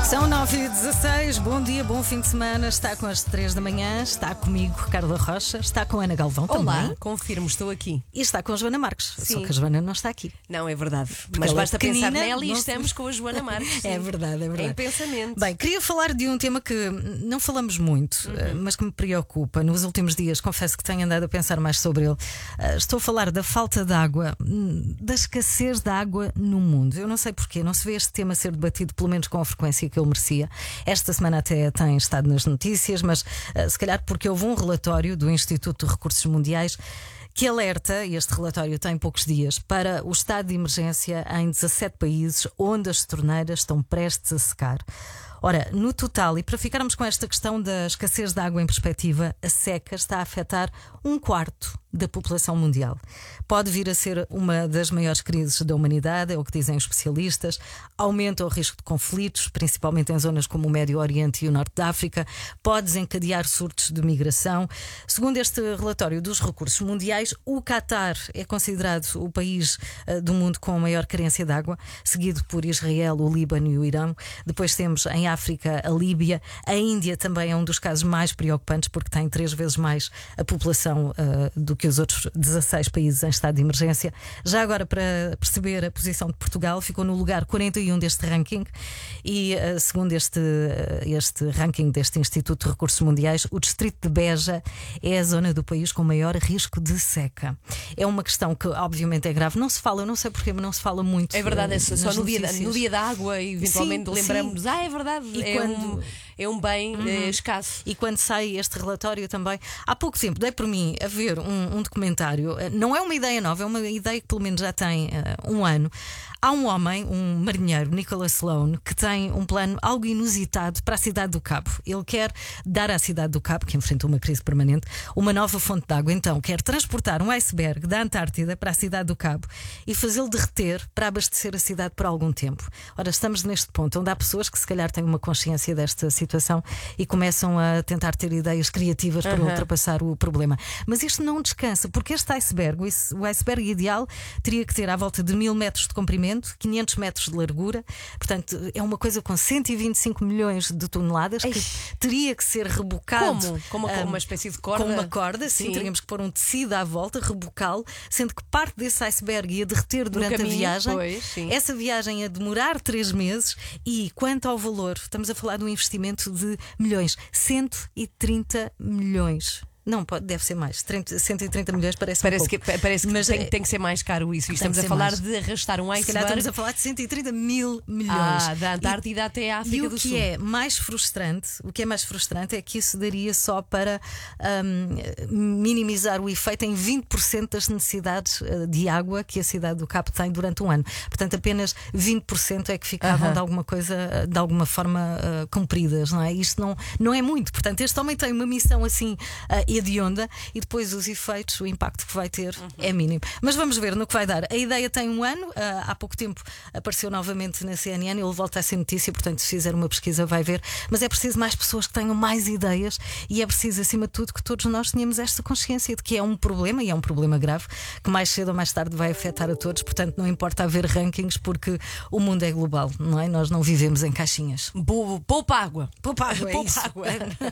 [SPEAKER 1] São nove e dezasseis, bom dia, bom fim de semana. Está com as três da manhã, está comigo Carla Rocha, está com Ana Galvão
[SPEAKER 2] Olá,
[SPEAKER 1] também.
[SPEAKER 2] confirmo, estou aqui.
[SPEAKER 1] E está com a Joana Marques,
[SPEAKER 2] Sim.
[SPEAKER 1] só que a Joana não está aqui.
[SPEAKER 2] Não, é verdade. Mas
[SPEAKER 1] ela é
[SPEAKER 2] basta pensar
[SPEAKER 1] pequenina,
[SPEAKER 2] nela e
[SPEAKER 1] não se-
[SPEAKER 2] estamos com a Joana Marques.
[SPEAKER 1] É verdade, é verdade.
[SPEAKER 2] Em pensamento.
[SPEAKER 1] Bem, queria falar de um tema que não falamos muito, eh, mas que me preocupa. Nos últimos dias, confesso que tenho andado a pensar mais sobre ele. Eh, Estou a falar da falta de água, hum, da escassez de água no mundo. Eu não sei porquê, não se vê este tema ser debatido, pelo menos com a frequência que ele merecia. Esta semana até tem estado nas notícias, mas eh, se calhar porque houve um relatório do Instituto de Recursos Mundiais que alerta, e este relatório tem poucos dias, para o estado de emergência em dezassete países onde as torneiras estão prestes a secar. Ora, no total, e para ficarmos com esta questão da escassez de água em perspectiva, a seca está a afetar um quarto da população mundial. Pode vir a ser uma das maiores crises da humanidade, é o que dizem os especialistas. Aumenta o risco de conflitos, principalmente em zonas como o Médio Oriente e o Norte da África. Pode desencadear surtos de migração. Segundo este relatório dos recursos mundiais, o Catar é considerado o país uh, do mundo com a maior carência de água, seguido por Israel, o Líbano e o Irão. Depois temos em África a Líbia. A Índia também é um dos casos mais preocupantes, porque tem três vezes mais a população uh, do que os outros dezasseis países em estado de emergência. Já agora, para perceber a posição de Portugal, ficou no lugar quarenta e um deste ranking e, uh, segundo este, uh, este ranking deste Instituto de Recursos Mundiais, o distrito de Beja é a zona do país com maior risco de seca. É uma questão que obviamente é grave. Não se fala, eu não sei porquê, mas não se fala muito.
[SPEAKER 2] É verdade, é
[SPEAKER 1] uh,
[SPEAKER 2] só
[SPEAKER 1] nas
[SPEAKER 2] no dia, da,
[SPEAKER 1] notícias.
[SPEAKER 2] no dia da água, eventualmente
[SPEAKER 1] Sim,
[SPEAKER 2] lembramos,
[SPEAKER 1] sim.
[SPEAKER 2] ah, é verdade,
[SPEAKER 1] E
[SPEAKER 2] é,
[SPEAKER 1] quando-
[SPEAKER 2] um, é um bem eh, escasso.
[SPEAKER 1] E quando sai este relatório também, há pouco tempo dei por mim a ver um, um documentário. Eh, Não é uma ideia nova, é uma ideia que pelo menos já tem eh, um ano. Há um homem, um marinheiro, Nicholas Sloan, que tem um plano algo inusitado para a cidade do Cabo. Ele quer dar à cidade do Cabo, que enfrenta uma crise permanente, uma nova fonte de água. Então quer transportar um iceberg da Antártida para a cidade do Cabo e fazê-lo derreter para abastecer a cidade por algum tempo. Ora, estamos neste ponto onde há pessoas que se calhar têm uma consciência desta situação e começam a tentar ter ideias criativas para
[SPEAKER 2] Aham.
[SPEAKER 1] ultrapassar o problema. Mas isto não descansa, porque este iceberg, o ice- o iceberg ideal, teria que ter à volta de mil metros de comprimento, quinhentos metros de largura. Portanto, é uma coisa com cento e vinte e cinco milhões de toneladas que teria que ser rebocado.
[SPEAKER 2] Como? Com uma, com
[SPEAKER 1] ah,
[SPEAKER 2] uma espécie de corda?
[SPEAKER 1] Com uma corda, sim,
[SPEAKER 2] Sim.
[SPEAKER 1] teríamos que pôr um tecido à volta, rebocá-lo, sendo que parte desse iceberg ia derreter durante
[SPEAKER 2] caminho,
[SPEAKER 1] a viagem.
[SPEAKER 2] pois, sim.
[SPEAKER 1] Essa viagem ia demorar três meses e, quanto ao valor, estamos a falar de um investimento de milhões, cento e trinta milhões. Não, pode, deve ser mais. trinta, cento e trinta milhões parece
[SPEAKER 2] Parece
[SPEAKER 1] um
[SPEAKER 2] que,
[SPEAKER 1] pouco.
[SPEAKER 2] parece que
[SPEAKER 1] Mas
[SPEAKER 2] tem,
[SPEAKER 1] é-
[SPEAKER 2] tem que ser mais caro isso. E
[SPEAKER 1] Tem
[SPEAKER 2] estamos
[SPEAKER 1] que
[SPEAKER 2] a
[SPEAKER 1] ser
[SPEAKER 2] falar
[SPEAKER 1] mais.
[SPEAKER 2] de arrastar um
[SPEAKER 1] Se calhar
[SPEAKER 2] iceberg.
[SPEAKER 1] estamos a falar de cento e trinta mil milhões.
[SPEAKER 2] Ah, da Antártida até à África
[SPEAKER 1] E o
[SPEAKER 2] do
[SPEAKER 1] que
[SPEAKER 2] Sul.
[SPEAKER 1] é mais frustrante, o que é mais frustrante é que isso daria só para hum, minimizar o efeito em vinte por cento das necessidades eh, de água que a cidade do Cabo tem durante um ano. Portanto, apenas vinte por cento é que ficavam
[SPEAKER 2] Aham.
[SPEAKER 1] de alguma coisa, eh, de alguma forma eh, cumpridas, não é? Isto não, não é muito. Portanto, este homem tem uma missão assim eh, hedionda e depois os efeitos, o impacto que vai ter é mínimo. Mas vamos ver no que vai dar. A ideia tem um ano, ah, há pouco tempo apareceu novamente na C N N, ele volta a ser notícia, portanto, se fizer uma pesquisa vai ver. Mas é preciso mais pessoas que tenham mais ideias e é preciso, acima de tudo, que todos nós tenhamos esta consciência de que é um problema e é um problema grave que mais cedo ou mais tarde vai afetar a todos. Portanto, não importa haver rankings porque o mundo é global, não é? Nós não vivemos em caixinhas.
[SPEAKER 2] Pou- Poupa água.
[SPEAKER 1] Poupa água, é
[SPEAKER 2] Poupa
[SPEAKER 1] isso.
[SPEAKER 2] água.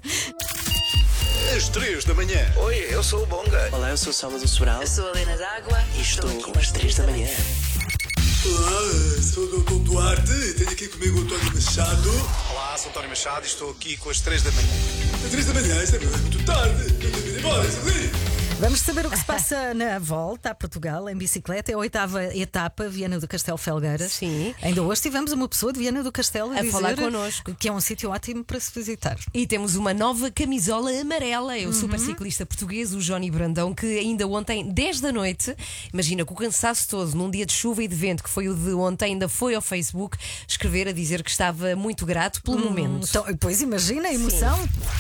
[SPEAKER 3] Às três da manhã.
[SPEAKER 11] Oi, eu sou o Bonga. Olá, eu sou o Salvador Sobral. Eu sou a Helena d'Água. E estou com as três da manhã.
[SPEAKER 6] Olá, sou o doutor Duarte. Tenho aqui comigo o António Machado.
[SPEAKER 12] Olá, sou António Machado e estou aqui com as três da manhã.
[SPEAKER 6] Às três da manhã, isto é muito tarde. Eu tenho de ir embora, sorri.
[SPEAKER 1] Vamos saber o que se passa na volta a Portugal em bicicleta. É a oitava etapa, Viana do Castelo Felgueiras.
[SPEAKER 2] Sim.
[SPEAKER 1] Ainda hoje tivemos uma pessoa de Viana do Castelo a,
[SPEAKER 2] A
[SPEAKER 1] dizer
[SPEAKER 2] falar connosco.
[SPEAKER 1] que é um sítio ótimo para se visitar.
[SPEAKER 2] E temos uma nova camisola amarela. É o super ciclista português, o Johnny Brandão, que ainda ontem, dez da noite, imagina, com o cansaço todo, num dia de chuva e de vento, que foi o de ontem, ainda foi ao Facebook escrever a dizer que estava muito grato pelo momento.
[SPEAKER 1] Então, pois imagina a emoção.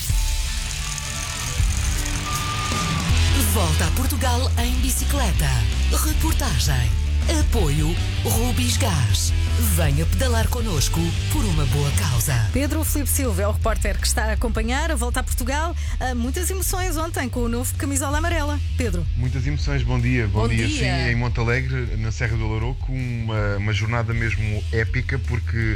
[SPEAKER 13] Volta a Portugal em bicicleta. Reportagem. Apoio Rubis Gás. Venha pedalar connosco por uma boa causa.
[SPEAKER 1] Pedro Filipe Silva é o repórter que está a acompanhar a volta a Portugal. Há muitas emoções ontem com o novo camisola amarela. Pedro.
[SPEAKER 14] Muitas emoções, bom dia. Bom,
[SPEAKER 2] Bom
[SPEAKER 14] dia,
[SPEAKER 2] dia.
[SPEAKER 14] sim, em Monte Alegre, na Serra do Louroco, uma, uma jornada mesmo épica, porque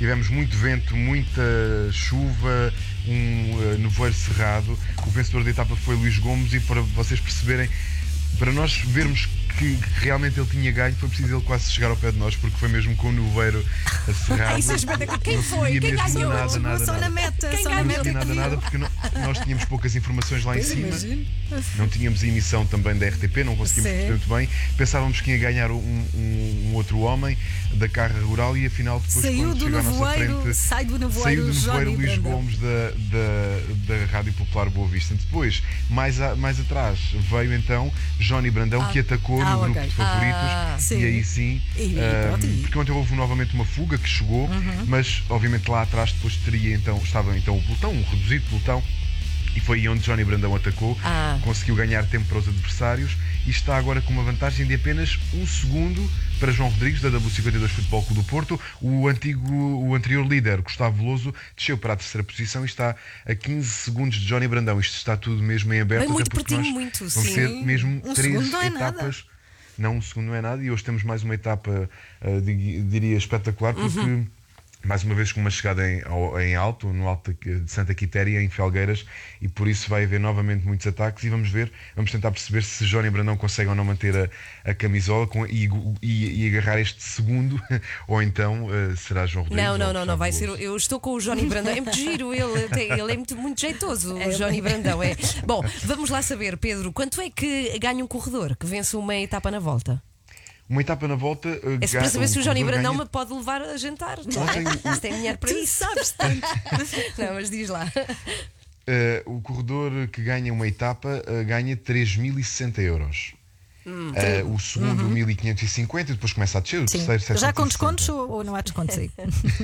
[SPEAKER 14] tivemos muito vento, muita chuva, um uh, nevoeiro cerrado. O vencedor da etapa foi Luís Gomes, e para vocês perceberem, para nós vermos que realmente ele tinha ganho, foi preciso ele quase chegar ao pé de nós, porque foi mesmo com o nevoeiro cerrado.
[SPEAKER 2] Isso é espetacular. Quem
[SPEAKER 14] Não
[SPEAKER 2] foi?
[SPEAKER 14] se
[SPEAKER 2] Quem
[SPEAKER 14] via mesmo
[SPEAKER 2] ganhou?
[SPEAKER 14] Nada, nada,
[SPEAKER 1] Só
[SPEAKER 14] nada.
[SPEAKER 1] na meta,
[SPEAKER 2] Quem
[SPEAKER 1] só na
[SPEAKER 14] Não
[SPEAKER 1] meta.
[SPEAKER 14] tinha nada, nada, porque no- nós tínhamos poucas informações lá em
[SPEAKER 1] Pois,
[SPEAKER 14] cima.
[SPEAKER 1] imagino.
[SPEAKER 14] Não tínhamos a emissão também da R T P, não conseguimos
[SPEAKER 1] Sim.
[SPEAKER 14] perceber muito bem. Pensávamos que ia ganhar um, um- um outro homem da carga rural, e afinal depois
[SPEAKER 1] Saiu
[SPEAKER 14] quando
[SPEAKER 1] do
[SPEAKER 14] chegou à nossa
[SPEAKER 1] nevoeiro,
[SPEAKER 14] frente,
[SPEAKER 1] sai do nevoeiro,
[SPEAKER 14] saiu do nevoeiro
[SPEAKER 1] Johnny
[SPEAKER 14] Luís
[SPEAKER 1] Brandão.
[SPEAKER 14] Gomes da, da, da Rádio Popular Boa Vista. Depois, mais, a- mais atrás, veio então Johnny Brandão, que atacou
[SPEAKER 1] Ah,
[SPEAKER 14] no grupo
[SPEAKER 1] ok.
[SPEAKER 14] de favoritos.
[SPEAKER 2] Ah,
[SPEAKER 1] sim.
[SPEAKER 14] E aí sim,
[SPEAKER 1] E-
[SPEAKER 14] ah,
[SPEAKER 1] pronto, e-
[SPEAKER 14] porque ontem houve novamente uma fuga que chegou,
[SPEAKER 1] Uhum.
[SPEAKER 14] mas obviamente lá atrás depois teria então, estava então o pelotão, um reduzido pelotão. E foi aí onde Johnny Brandão atacou,
[SPEAKER 2] Ah.
[SPEAKER 14] conseguiu ganhar tempo para os adversários e está agora com uma vantagem de apenas um segundo para João Rodrigues, da W cinquenta e dois Futebol Clube do Porto. O, antigo, o anterior líder, Gustavo Veloso, desceu para a terceira posição e está a quinze segundos de Johnny Brandão. Isto está tudo mesmo em aberto.
[SPEAKER 2] Bem, muito
[SPEAKER 14] até porque
[SPEAKER 2] pertinho,
[SPEAKER 14] nós
[SPEAKER 2] muito,
[SPEAKER 14] vamos
[SPEAKER 2] sim.
[SPEAKER 14] ter mesmo
[SPEAKER 1] Um
[SPEAKER 14] três
[SPEAKER 1] segundo não é nada.
[SPEAKER 14] etapas. Não, um segundo não é nada, e hoje temos mais uma etapa, uh, di- diria, espetacular, porque
[SPEAKER 2] Uhum.
[SPEAKER 14] mais uma vez com uma chegada em, ao- em alto, no alto de Santa Quitéria, em Felgueiras, e por isso vai haver novamente muitos ataques, e vamos ver, vamos tentar perceber se Johnny Brandão consegue ou não manter a, a camisola com, e, e- e agarrar este segundo, ou então uh, será João Rodrigues.
[SPEAKER 2] Não, não,
[SPEAKER 14] ou
[SPEAKER 2] não, não
[SPEAKER 14] Gustavo
[SPEAKER 2] vai ser.
[SPEAKER 14] Veloso.
[SPEAKER 2] Eu estou com o Johnny Brandão. É muito giro, ele, tem- ele é muito, muito jeitoso, o Johnny Brandão. É. Bom, vamos lá saber, Pedro, quanto é que ganha um corredor que vence uma etapa na volta?
[SPEAKER 14] Uma etapa na volta. Uh,
[SPEAKER 2] É para saber se o Johnny
[SPEAKER 14] corredor
[SPEAKER 2] Brandão
[SPEAKER 14] ganha-
[SPEAKER 2] me pode levar a jantar. Não
[SPEAKER 14] Ontem
[SPEAKER 2] é?
[SPEAKER 14] o-
[SPEAKER 2] Se tem dinheiro para
[SPEAKER 1] Tu
[SPEAKER 2] isso.
[SPEAKER 1] sabes tanto.
[SPEAKER 2] Não, mas diz lá.
[SPEAKER 14] Uh, o corredor que ganha uma etapa uh, ganha três mil e sessenta euros.
[SPEAKER 2] Hum.
[SPEAKER 14] Uh, o segundo, mil e quinhentos e cinquenta, e depois começa a descer. O
[SPEAKER 1] Sim.
[SPEAKER 14] terceiro,
[SPEAKER 1] Já com
[SPEAKER 14] setecentos e sessenta.
[SPEAKER 1] descontos ou, ou não há descontos aí?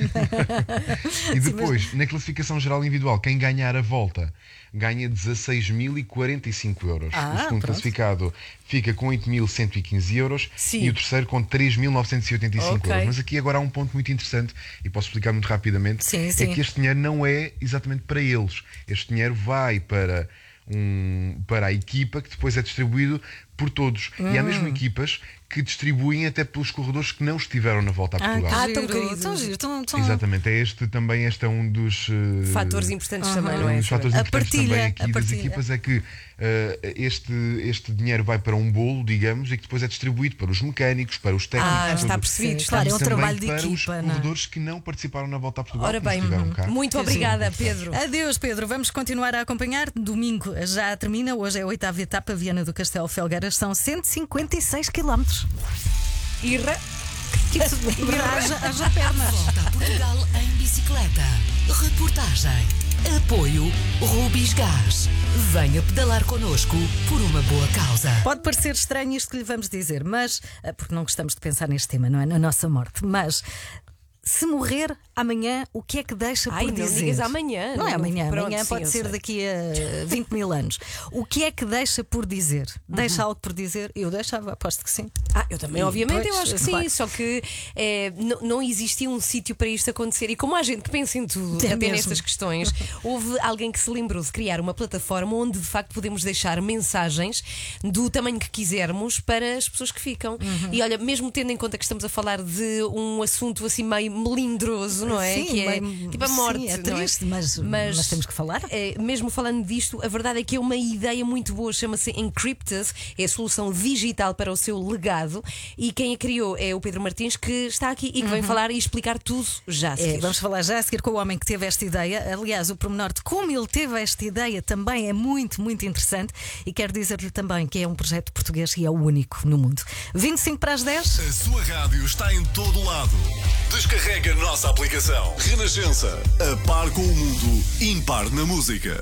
[SPEAKER 14] E depois, na classificação geral individual, quem ganhar a volta ganha dezasseis mil e quarenta e cinco euros.
[SPEAKER 1] Ah,
[SPEAKER 14] o segundo
[SPEAKER 1] pronto.
[SPEAKER 14] classificado fica com oito mil cento e quinze euros.
[SPEAKER 2] Sim.
[SPEAKER 14] E o terceiro com três mil novecentos e oitenta e cinco
[SPEAKER 2] Ok.
[SPEAKER 14] euros. Mas aqui agora há um ponto muito interessante, e posso explicar muito rapidamente.
[SPEAKER 1] Sim,
[SPEAKER 14] é
[SPEAKER 1] sim.
[SPEAKER 14] que este dinheiro não é exatamente para eles. Este dinheiro vai para, um, para a equipa, que depois é distribuído por todos. E há
[SPEAKER 1] Hum.
[SPEAKER 14] mesmo equipas que distribuem até pelos corredores que não estiveram na volta a
[SPEAKER 1] Ah,
[SPEAKER 14] Portugal.
[SPEAKER 1] ah,
[SPEAKER 2] Giro,
[SPEAKER 1] tão queridos.
[SPEAKER 2] tão
[SPEAKER 1] Tão
[SPEAKER 2] giro.
[SPEAKER 1] giro, tão, tão...
[SPEAKER 14] Exatamente, é este também, este é um dos uh,
[SPEAKER 2] Fatores importantes também,
[SPEAKER 14] é
[SPEAKER 2] não é?
[SPEAKER 14] um dos fatores
[SPEAKER 1] A
[SPEAKER 14] importantes
[SPEAKER 1] partilha,
[SPEAKER 14] também aqui
[SPEAKER 1] a
[SPEAKER 14] das
[SPEAKER 1] partilha.
[SPEAKER 14] equipas é que uh, este, este dinheiro vai para um bolo, digamos, e que depois é distribuído para os mecânicos, para os técnicos.
[SPEAKER 2] Ah, está
[SPEAKER 14] para-
[SPEAKER 2] percebido.
[SPEAKER 1] Sim, claro, é um
[SPEAKER 14] também
[SPEAKER 1] trabalho de
[SPEAKER 14] para
[SPEAKER 1] equipa,
[SPEAKER 14] os
[SPEAKER 1] não é?
[SPEAKER 14] corredores que não participaram na volta a Portugal.
[SPEAKER 2] Ora
[SPEAKER 14] que não
[SPEAKER 2] bem,
[SPEAKER 14] estiveram cá.
[SPEAKER 2] muito obrigada, Pedro.
[SPEAKER 1] Adeus, Pedro. Vamos continuar a acompanhar. Domingo já termina. Hoje é a oitava etapa. Viana do Castelo Felgueiras. São cento e cinquenta e seis quilómetros.
[SPEAKER 2] Irra.
[SPEAKER 1] E haja, haja pernas.
[SPEAKER 13] Volta a Portugal em bicicleta. Reportagem. Apoio Rubis Gás. Venha pedalar connosco por uma boa causa.
[SPEAKER 1] Pode parecer estranho isto que lhe vamos dizer, mas eh, porque não gostamos de pensar neste tema, não é? Na nossa morte. Mas se morrer amanhã, o que é que deixa
[SPEAKER 2] Ai,
[SPEAKER 1] por
[SPEAKER 2] não
[SPEAKER 1] dizer?
[SPEAKER 2] digas amanhã,
[SPEAKER 1] Não é
[SPEAKER 2] não-
[SPEAKER 1] amanhã,
[SPEAKER 2] pronto,
[SPEAKER 1] amanhã
[SPEAKER 2] sim,
[SPEAKER 1] pode
[SPEAKER 2] eu
[SPEAKER 1] ser
[SPEAKER 2] sei.
[SPEAKER 1] daqui a vinte mil anos. O que é que deixa por dizer? Deixa algo por dizer? Eu deixava, aposto que sim.
[SPEAKER 2] Ah, eu também,
[SPEAKER 1] E,
[SPEAKER 2] obviamente, eu
[SPEAKER 1] pois,
[SPEAKER 2] acho que sim,
[SPEAKER 1] claro.
[SPEAKER 2] só que eh, n- não existia um sítio para isto acontecer. E como há gente que pensa em tudo,
[SPEAKER 1] É
[SPEAKER 2] até
[SPEAKER 1] mesmo.
[SPEAKER 2] nestas questões, houve alguém que se lembrou de criar uma plataforma onde de facto podemos deixar mensagens do tamanho que quisermos para as pessoas que ficam.
[SPEAKER 1] Uhum.
[SPEAKER 2] E olha, mesmo tendo em conta que estamos a falar de um assunto assim meio melindroso, não é?
[SPEAKER 1] Sim,
[SPEAKER 2] que é
[SPEAKER 1] meio-
[SPEAKER 2] tipo a
[SPEAKER 1] sim,
[SPEAKER 2] morte.
[SPEAKER 1] é
[SPEAKER 2] não
[SPEAKER 1] triste, mas- mas temos que falar.
[SPEAKER 2] eh, mesmo falando disto, a verdade é que é uma ideia muito boa, chama-se Encrypted, é a solução digital para o seu legado, e quem a criou é o Pedro Martins, que está aqui e que vem falar e explicar tudo já. a
[SPEAKER 1] É,
[SPEAKER 2] seguir.
[SPEAKER 1] vamos falar já a seguir com o homem que teve esta ideia. Aliás, o pormenor de como ele teve esta ideia também é muito, muito interessante. E quero dizer-lhe também que é um projeto português e é o único no mundo. vinte e cinco para as dez.
[SPEAKER 3] A sua rádio está em todo lado. Descarrega a nossa aplicação. Renascença. A par com o mundo. Impar na música.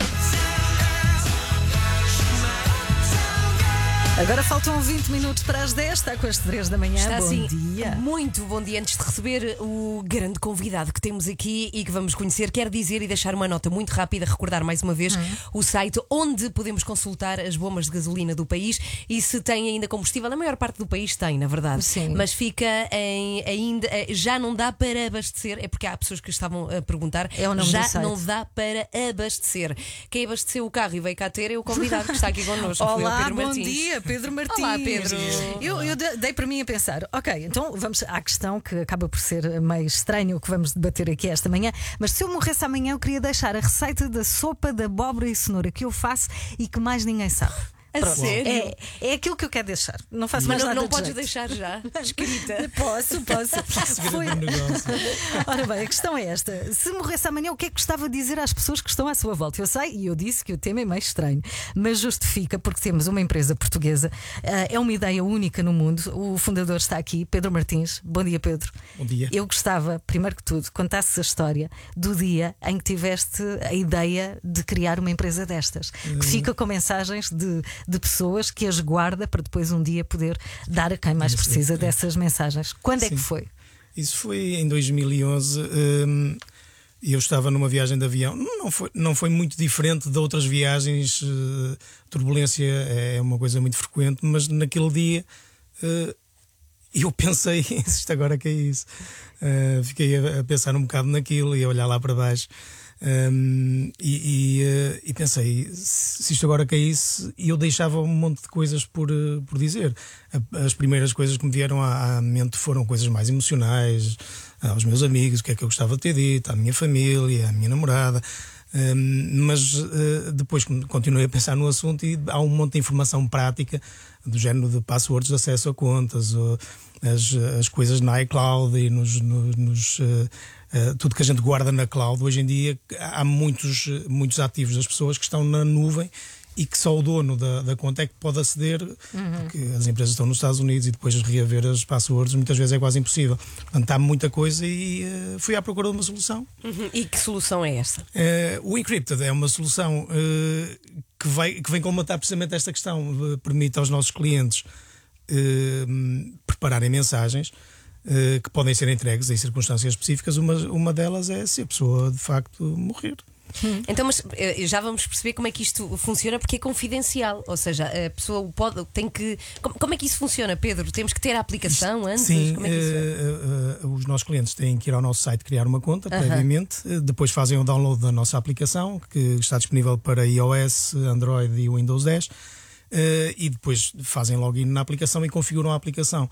[SPEAKER 1] Agora faltam vinte minutos para as dez. Está com as três da manhã.
[SPEAKER 2] Está
[SPEAKER 1] Bom
[SPEAKER 2] assim,
[SPEAKER 1] dia.
[SPEAKER 2] muito bom dia. Antes de receber o grande convidado que temos aqui e que vamos conhecer, quero dizer e deixar uma nota muito rápida, recordar mais uma vez o site onde podemos consultar as bombas de gasolina do país e se tem ainda combustível. A maior parte do país tem, na verdade.
[SPEAKER 1] Sim.
[SPEAKER 2] Mas fica em ainda. eh, Já não dá para abastecer, é porque há pessoas que estavam a perguntar.
[SPEAKER 1] É o nome
[SPEAKER 2] já
[SPEAKER 1] do site.
[SPEAKER 2] não dá para abastecer. Quem abasteceu o carro e veio cá ter é o convidado que está aqui connosco. foi o
[SPEAKER 1] Olá,
[SPEAKER 2] Pedro
[SPEAKER 1] bom
[SPEAKER 2] Martins.
[SPEAKER 1] dia, Pedro Martins.
[SPEAKER 2] Olá, Pedro.
[SPEAKER 1] Eu, eu de- dei para mim a pensar, ok, então vamos à questão que acaba por ser meio estranho o que vamos debater aqui esta manhã, mas se eu morresse amanhã eu queria deixar a receita da sopa da abóbora e cenoura que eu faço e que mais ninguém sabe.
[SPEAKER 2] A
[SPEAKER 1] Pronto.
[SPEAKER 2] sério?
[SPEAKER 1] É, é aquilo que eu quero deixar. Não faço
[SPEAKER 2] Mas
[SPEAKER 1] mais
[SPEAKER 2] não,
[SPEAKER 1] nada
[SPEAKER 2] não
[SPEAKER 1] de
[SPEAKER 2] podes
[SPEAKER 1] jeito.
[SPEAKER 2] deixar já escrita.
[SPEAKER 1] Posso, posso. Foi-
[SPEAKER 15] do negócio.
[SPEAKER 1] Ora bem, a questão é esta: se morresse amanhã, o que é que gostava de dizer às pessoas que estão à sua volta? Eu sei, e eu disse que o tema é meio estranho, mas justifica porque temos uma empresa portuguesa, eh, é uma ideia única no mundo. O fundador está aqui, Pedro Martins. Bom dia, Pedro.
[SPEAKER 15] Bom dia.
[SPEAKER 1] Eu gostava, primeiro que tudo, contasses a história do dia em que tiveste a ideia de criar uma empresa destas, que fica com mensagens de, de pessoas que as guarda para depois um dia poder dar a quem mais
[SPEAKER 15] Isso,
[SPEAKER 1] precisa
[SPEAKER 15] é.
[SPEAKER 1] dessas mensagens. Quando é que
[SPEAKER 15] Sim.
[SPEAKER 1] foi?
[SPEAKER 15] Isso foi em dois mil e onze. hum, eu estava numa viagem de avião. Não foi, não foi muito diferente de outras viagens. eh, turbulência é uma coisa muito frequente, mas naquele dia eh, eu pensei, isto agora que é isso. Eh, fiquei a, a pensar um bocado naquilo e a olhar lá para baixo. Um, e, e, eh, e pensei, se se isto agora caísse, eu deixava um monte de coisas por, eh, por dizer. A- As primeiras coisas que me vieram à, à mente foram coisas mais emocionais, aos meus amigos, o que é que eu gostava de ter dito, à minha família, à minha namorada. Um, mas eh, depois continuei a pensar no assunto e há um monte de informação prática do género de passwords de acesso a contas, ou as, as coisas na iCloud e nos, nos, nos, eh, eh, tudo que a gente guarda na cloud. Hoje em dia há muitos, muitos ativos das pessoas que estão na nuvem e que só o dono da, da conta é que pode aceder, porque as empresas estão nos Estados Unidos e depois reaver as passwords muitas vezes é quase impossível. Portanto, há muita coisa e eh, fui à procura de uma solução.
[SPEAKER 2] Uhum. E que solução é essa?
[SPEAKER 15] Eh, o Encrypted é uma solução eh, que, vai, que vem colmatar precisamente esta questão. Eh, permite aos nossos clientes eh, prepararem mensagens eh, que podem ser entregues em circunstâncias específicas. Uma, uma delas é se a pessoa de facto morrer.
[SPEAKER 2] Então, mas eh, já vamos perceber como é que isto funciona, porque é confidencial. Ou seja, a pessoa pode, tem que. Como, como é que isso funciona, Pedro? Temos que ter a aplicação antes?
[SPEAKER 15] Sim,
[SPEAKER 2] Como é que isso é?
[SPEAKER 15] eh, eh, os nossos clientes têm que ir ao nosso site criar uma conta
[SPEAKER 2] Aham.
[SPEAKER 15] previamente, eh, depois fazem o download da nossa aplicação, que está disponível para iOS, Android e Windows dez. eh, e depois fazem login na aplicação e configuram a aplicação.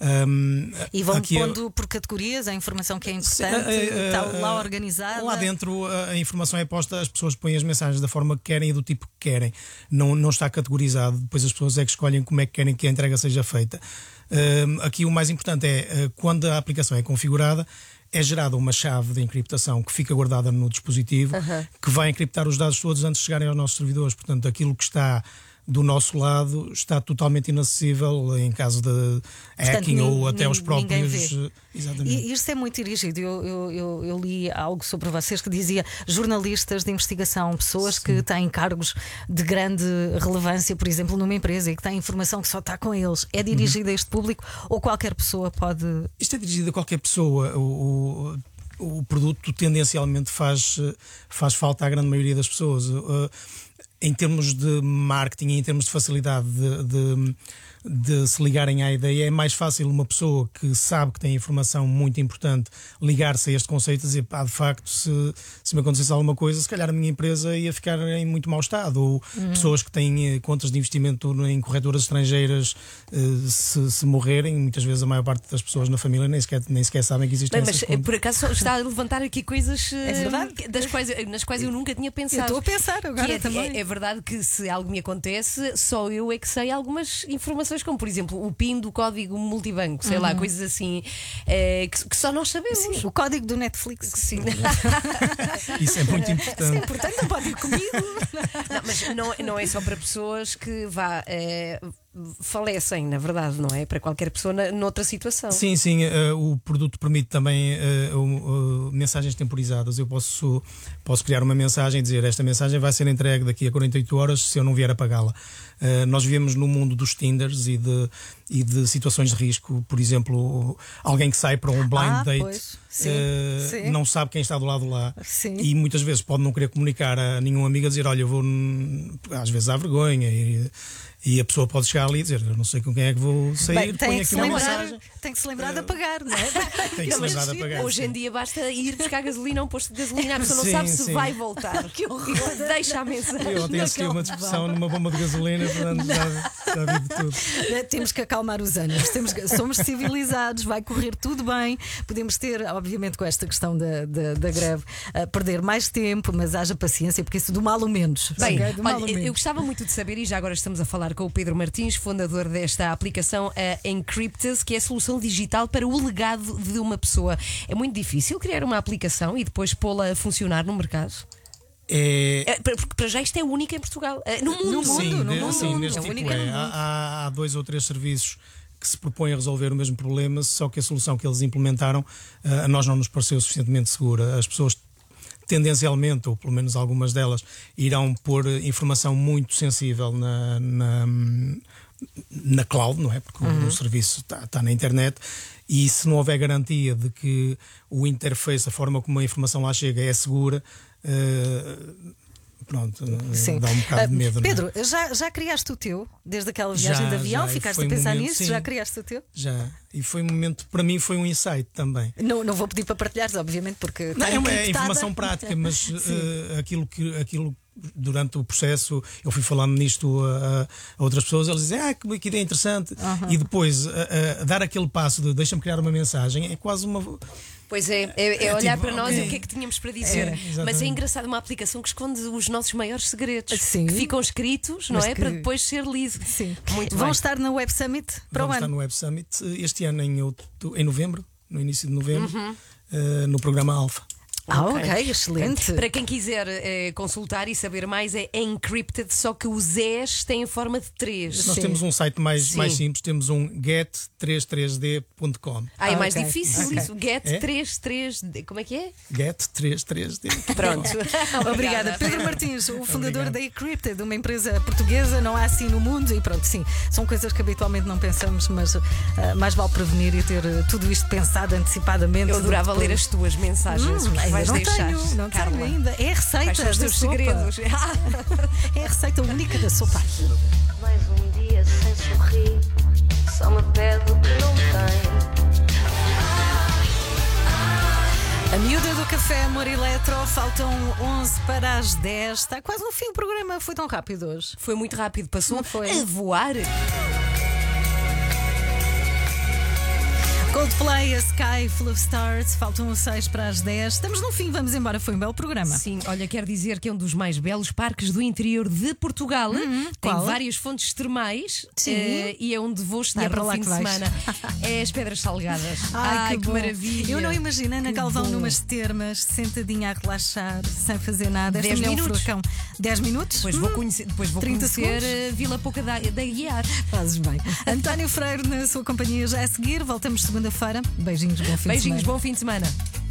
[SPEAKER 15] Um,
[SPEAKER 1] E vão
[SPEAKER 15] aqui é-
[SPEAKER 1] pondo por categorias a informação que é importante,
[SPEAKER 15] eh, eh,
[SPEAKER 1] está
[SPEAKER 15] eh,
[SPEAKER 1] lá organizada.
[SPEAKER 15] Lá dentro a, a informação é posta, as pessoas põem as mensagens da forma que querem e do tipo que querem. Não, não está categorizado. Depois as pessoas é que escolhem como é que querem que a entrega seja feita. Um, aqui o mais importante é uh, quando a aplicação é configurada, é gerada uma chave de encriptação que fica guardada no dispositivo,
[SPEAKER 2] Aham.
[SPEAKER 15] que vai encriptar os dados todos antes de chegarem aos nossos servidores. Portanto, aquilo que está do nosso lado está totalmente inacessível em caso de
[SPEAKER 1] Portanto,
[SPEAKER 15] hacking
[SPEAKER 1] nin-
[SPEAKER 15] ou até
[SPEAKER 1] nin-
[SPEAKER 15] os
[SPEAKER 1] ninguém
[SPEAKER 15] próprios.
[SPEAKER 1] vê.
[SPEAKER 15] Exatamente.
[SPEAKER 1] E isto é muito dirigido. Eu, eu, eu, eu li algo sobre vocês que dizia jornalistas de investigação, pessoas que têm cargos de grande relevância, por exemplo, numa empresa e que têm informação que só está com eles. É dirigido a este público ou qualquer pessoa pode.
[SPEAKER 15] Isto é dirigido a qualquer pessoa. O, o, o produto tendencialmente faz, faz falta à grande maioria das pessoas. Uh, em termos de marketing e em termos de facilidade de, de, de se ligarem à ideia, é mais fácil uma pessoa que sabe que tem informação muito importante ligar-se a este conceito e dizer, pá, de facto, se, se me acontecesse alguma coisa, se calhar a minha empresa ia ficar em muito mau estado. Ou
[SPEAKER 2] Uhum.
[SPEAKER 15] pessoas que têm eh, contas de investimento em corretoras estrangeiras, eh, se, se morrerem, muitas vezes a maior parte das pessoas na família nem sequer, nem sequer sabem que existem
[SPEAKER 2] Bem,
[SPEAKER 15] essas
[SPEAKER 2] mas eh,
[SPEAKER 15] contas.
[SPEAKER 2] por acaso está a levantar aqui coisas eh,
[SPEAKER 1] É verdade.
[SPEAKER 2] das quais, nas quais eu nunca tinha pensado.
[SPEAKER 1] Eu estou a pensar agora
[SPEAKER 2] Que é,
[SPEAKER 1] também.
[SPEAKER 2] É, é verdade que se algo me acontece, só eu é que sei algumas informações, como por exemplo o PIN do código multibanco, sei lá,
[SPEAKER 1] Uhum.
[SPEAKER 2] coisas assim eh, que, que só nós sabemos.
[SPEAKER 1] Sim, o código do Netflix.
[SPEAKER 2] Sim.
[SPEAKER 15] Isso é muito
[SPEAKER 1] Isso é
[SPEAKER 15] importante.
[SPEAKER 1] importante, não pode ir comigo.
[SPEAKER 2] Não, mas não, não é só para pessoas que vá, eh, falecem, na verdade, não é? Para qualquer pessoa na, noutra situação.
[SPEAKER 15] Sim, sim, eh, o produto permite também eh, o- o- mensagens temporizadas. Eu posso, posso criar uma mensagem e dizer esta mensagem vai ser entregue daqui a quarenta e oito horas se eu não vier a pagá-la. Eh, nós vivemos no mundo dos Tinders e de, e de situações de risco. Por exemplo, alguém que sai para um blind
[SPEAKER 1] Ah,
[SPEAKER 15] date
[SPEAKER 1] pois. Sim,
[SPEAKER 15] eh,
[SPEAKER 1] sim.
[SPEAKER 15] não sabe quem está do lado lá.
[SPEAKER 1] Sim.
[SPEAKER 15] E muitas vezes pode não querer comunicar a nenhum amigo a dizer, olha, eu vou. n- Às vezes há vergonha e, e a pessoa pode chegar chegar ali e dizer: eu não sei com quem é que vou sair,
[SPEAKER 1] Bem, tem,
[SPEAKER 15] ponho
[SPEAKER 1] que
[SPEAKER 15] aqui
[SPEAKER 1] se
[SPEAKER 15] uma
[SPEAKER 1] lembrar,
[SPEAKER 15] mensagem.
[SPEAKER 1] tem que se lembrar de apagar, não é?
[SPEAKER 15] Tem que se lembrar de apagar.
[SPEAKER 2] Hoje em dia basta ir buscar gasolina a um posto de gasolina, a pessoa não
[SPEAKER 15] Sim,
[SPEAKER 2] sabe se
[SPEAKER 15] sim.
[SPEAKER 2] vai voltar.
[SPEAKER 1] Que horror.
[SPEAKER 2] E deixa a mensagem.
[SPEAKER 15] Eu ontem assisti a uma discussão numa bomba de gasolina, portanto já, já vi de tudo.
[SPEAKER 1] Temos que acalmar os ânimos. Temos que- somos civilizados, vai correr tudo bem. Podemos ter, obviamente, com esta questão da, da, da greve, a perder mais tempo, mas haja paciência, porque isso do mal o menos.
[SPEAKER 2] Bem,
[SPEAKER 1] ok? Do mal
[SPEAKER 2] olha,
[SPEAKER 1] o
[SPEAKER 2] eu
[SPEAKER 1] menos.
[SPEAKER 2] gostava muito de saber, e já agora estamos a falar com o Pedro Martins, fundador desta aplicação a Encrypted, que é a solução digital para o legado de uma pessoa. É muito difícil criar uma aplicação e depois pô-la a funcionar no mercado?
[SPEAKER 15] É,
[SPEAKER 2] É, porque para já isto é único em Portugal. É, no mundo,
[SPEAKER 1] No mundo,
[SPEAKER 15] sim,
[SPEAKER 1] no
[SPEAKER 15] de-
[SPEAKER 1] mundo.
[SPEAKER 15] sim, neste
[SPEAKER 2] É
[SPEAKER 15] tipo
[SPEAKER 2] única
[SPEAKER 15] é.
[SPEAKER 2] no mundo.
[SPEAKER 15] Há, há dois ou três serviços que se propõem a resolver o mesmo problema, só que a solução que eles implementaram ah, a nós não nos pareceu suficientemente segura. As pessoas tendencialmente, ou pelo menos algumas delas, irão pôr informação muito sensível na, na, na cloud, não é? Porque
[SPEAKER 1] Uhum.
[SPEAKER 15] o, o serviço está tá na internet, e se não houver garantia de que o interface, a forma como a informação lá chega, é segura, eh, pronto, eh,
[SPEAKER 1] Sim.
[SPEAKER 15] dá um bocado
[SPEAKER 1] Ah,
[SPEAKER 15] de medo. não é?
[SPEAKER 1] Pedro, já, já criaste o teu? Desde aquela viagem
[SPEAKER 15] Já,
[SPEAKER 1] de avião?
[SPEAKER 15] já, e
[SPEAKER 1] Ficaste
[SPEAKER 15] foi
[SPEAKER 1] a
[SPEAKER 15] um
[SPEAKER 1] pensar
[SPEAKER 15] momento,
[SPEAKER 1] nisso?
[SPEAKER 15] sim.
[SPEAKER 1] Já criaste o teu?
[SPEAKER 15] Já. E foi um momento, para mim, foi um insight também.
[SPEAKER 1] Não, não vou pedir para partilhares, obviamente, porque.
[SPEAKER 15] Não,
[SPEAKER 1] está
[SPEAKER 15] é uma é
[SPEAKER 1] encriptada.
[SPEAKER 15] informação prática, mas eh, aquilo que aquilo durante o processo eu fui falando nisto a, a outras pessoas, eles dizem: ah, que, que ideia interessante. E depois a, a dar aquele passo de deixa-me criar uma mensagem é quase uma.
[SPEAKER 2] Pois é, é, é
[SPEAKER 15] É
[SPEAKER 2] olhar
[SPEAKER 15] tipo,
[SPEAKER 2] para nós
[SPEAKER 15] ok.
[SPEAKER 2] e o que é que tínhamos para dizer.
[SPEAKER 15] É,
[SPEAKER 2] Mas é
[SPEAKER 15] exatamente.
[SPEAKER 2] engraçado uma aplicação que esconde os nossos maiores segredos,
[SPEAKER 1] Sim.
[SPEAKER 2] que ficam escritos, não
[SPEAKER 1] Mas
[SPEAKER 2] é?
[SPEAKER 1] que-
[SPEAKER 2] Para depois ser lido.
[SPEAKER 1] Sim.
[SPEAKER 2] Muito
[SPEAKER 1] Vão
[SPEAKER 2] bem.
[SPEAKER 1] estar na Web Summit para
[SPEAKER 15] Vamos
[SPEAKER 1] o
[SPEAKER 15] estar
[SPEAKER 1] ano.
[SPEAKER 15] no Web Summit eh, este ano em, outubro, em novembro, no início de novembro,
[SPEAKER 1] Uhum.
[SPEAKER 15] eh, no programa Alpha.
[SPEAKER 1] Ah, ok, excelente.
[SPEAKER 2] Para quem quiser eh, consultar e saber mais, é Encrypted, só que os E's têm a forma de três.
[SPEAKER 15] Nós temos um site mais,
[SPEAKER 2] Sim.
[SPEAKER 15] mais simples, temos um get trinta e três d ponto com.
[SPEAKER 2] Ah, é mais
[SPEAKER 1] ok.
[SPEAKER 2] difícil
[SPEAKER 1] Ok.
[SPEAKER 2] isso. Get
[SPEAKER 15] É?
[SPEAKER 2] trinta e três D. Como é que é?
[SPEAKER 15] get trinta e três d.
[SPEAKER 2] Pronto.
[SPEAKER 1] Obrigada. Pedro Martins, o fundador da Encrypted, uma empresa portuguesa, não há assim no mundo, e pronto, sim, são coisas que habitualmente não pensamos, mas ah, mais vale prevenir e ter ah, tudo isto pensado antecipadamente.
[SPEAKER 2] Eu adorava
[SPEAKER 1] do que
[SPEAKER 2] ler as tuas mensagens
[SPEAKER 1] Hum,
[SPEAKER 2] que
[SPEAKER 1] ainda
[SPEAKER 2] vais
[SPEAKER 1] não
[SPEAKER 2] deixar.
[SPEAKER 1] tenho, não
[SPEAKER 2] Carla.
[SPEAKER 1] tenho ainda. É a receita
[SPEAKER 2] Quais são os
[SPEAKER 1] da
[SPEAKER 2] teus
[SPEAKER 1] sopa.
[SPEAKER 2] segredos?
[SPEAKER 1] É a receita única da sopa.
[SPEAKER 16] Mais um dia sem sorrir, só me pede o que não tem.
[SPEAKER 1] A miúda do café Amor Eletro, faltam onze para as dez. Está quase no fim do programa, foi tão rápido hoje.
[SPEAKER 2] Foi muito rápido, passou
[SPEAKER 1] Não foi?
[SPEAKER 2] a voar.
[SPEAKER 1] Coldplay, a Sky Full of Stars, faltam seis para as dez. Estamos no fim, vamos embora. Foi um belo programa.
[SPEAKER 2] Sim, olha, quero dizer que é um dos mais belos parques do interior de Portugal. Tem
[SPEAKER 1] qual?
[SPEAKER 2] várias fontes termais.
[SPEAKER 1] Sim.
[SPEAKER 2] eh, e é onde vou estar
[SPEAKER 1] E é para
[SPEAKER 2] no
[SPEAKER 1] lá
[SPEAKER 2] fim
[SPEAKER 1] que
[SPEAKER 2] de
[SPEAKER 1] vais.
[SPEAKER 2] semana. É as Pedras Salgadas.
[SPEAKER 1] Ai, que, bom.
[SPEAKER 2] maravilha.
[SPEAKER 1] Eu não imaginei na
[SPEAKER 2] Que
[SPEAKER 1] Galvão
[SPEAKER 2] bom.
[SPEAKER 1] numas termas, sentadinha a relaxar, sem fazer nada. Esta
[SPEAKER 2] Dez
[SPEAKER 1] mulher é um
[SPEAKER 2] minutos.
[SPEAKER 1] furacão. dez minutos?
[SPEAKER 2] Depois vou conhecer, depois vou
[SPEAKER 1] trinta
[SPEAKER 2] conhecer
[SPEAKER 1] segundos.
[SPEAKER 2] a Vila Pouca da, da Guiar.
[SPEAKER 1] Fazes bem. António Freire na sua companhia já a seguir. Voltamos segunda-feira. Beijinhos, bom fim de
[SPEAKER 2] Beijinhos,
[SPEAKER 1] semana.
[SPEAKER 2] bom fim de semana.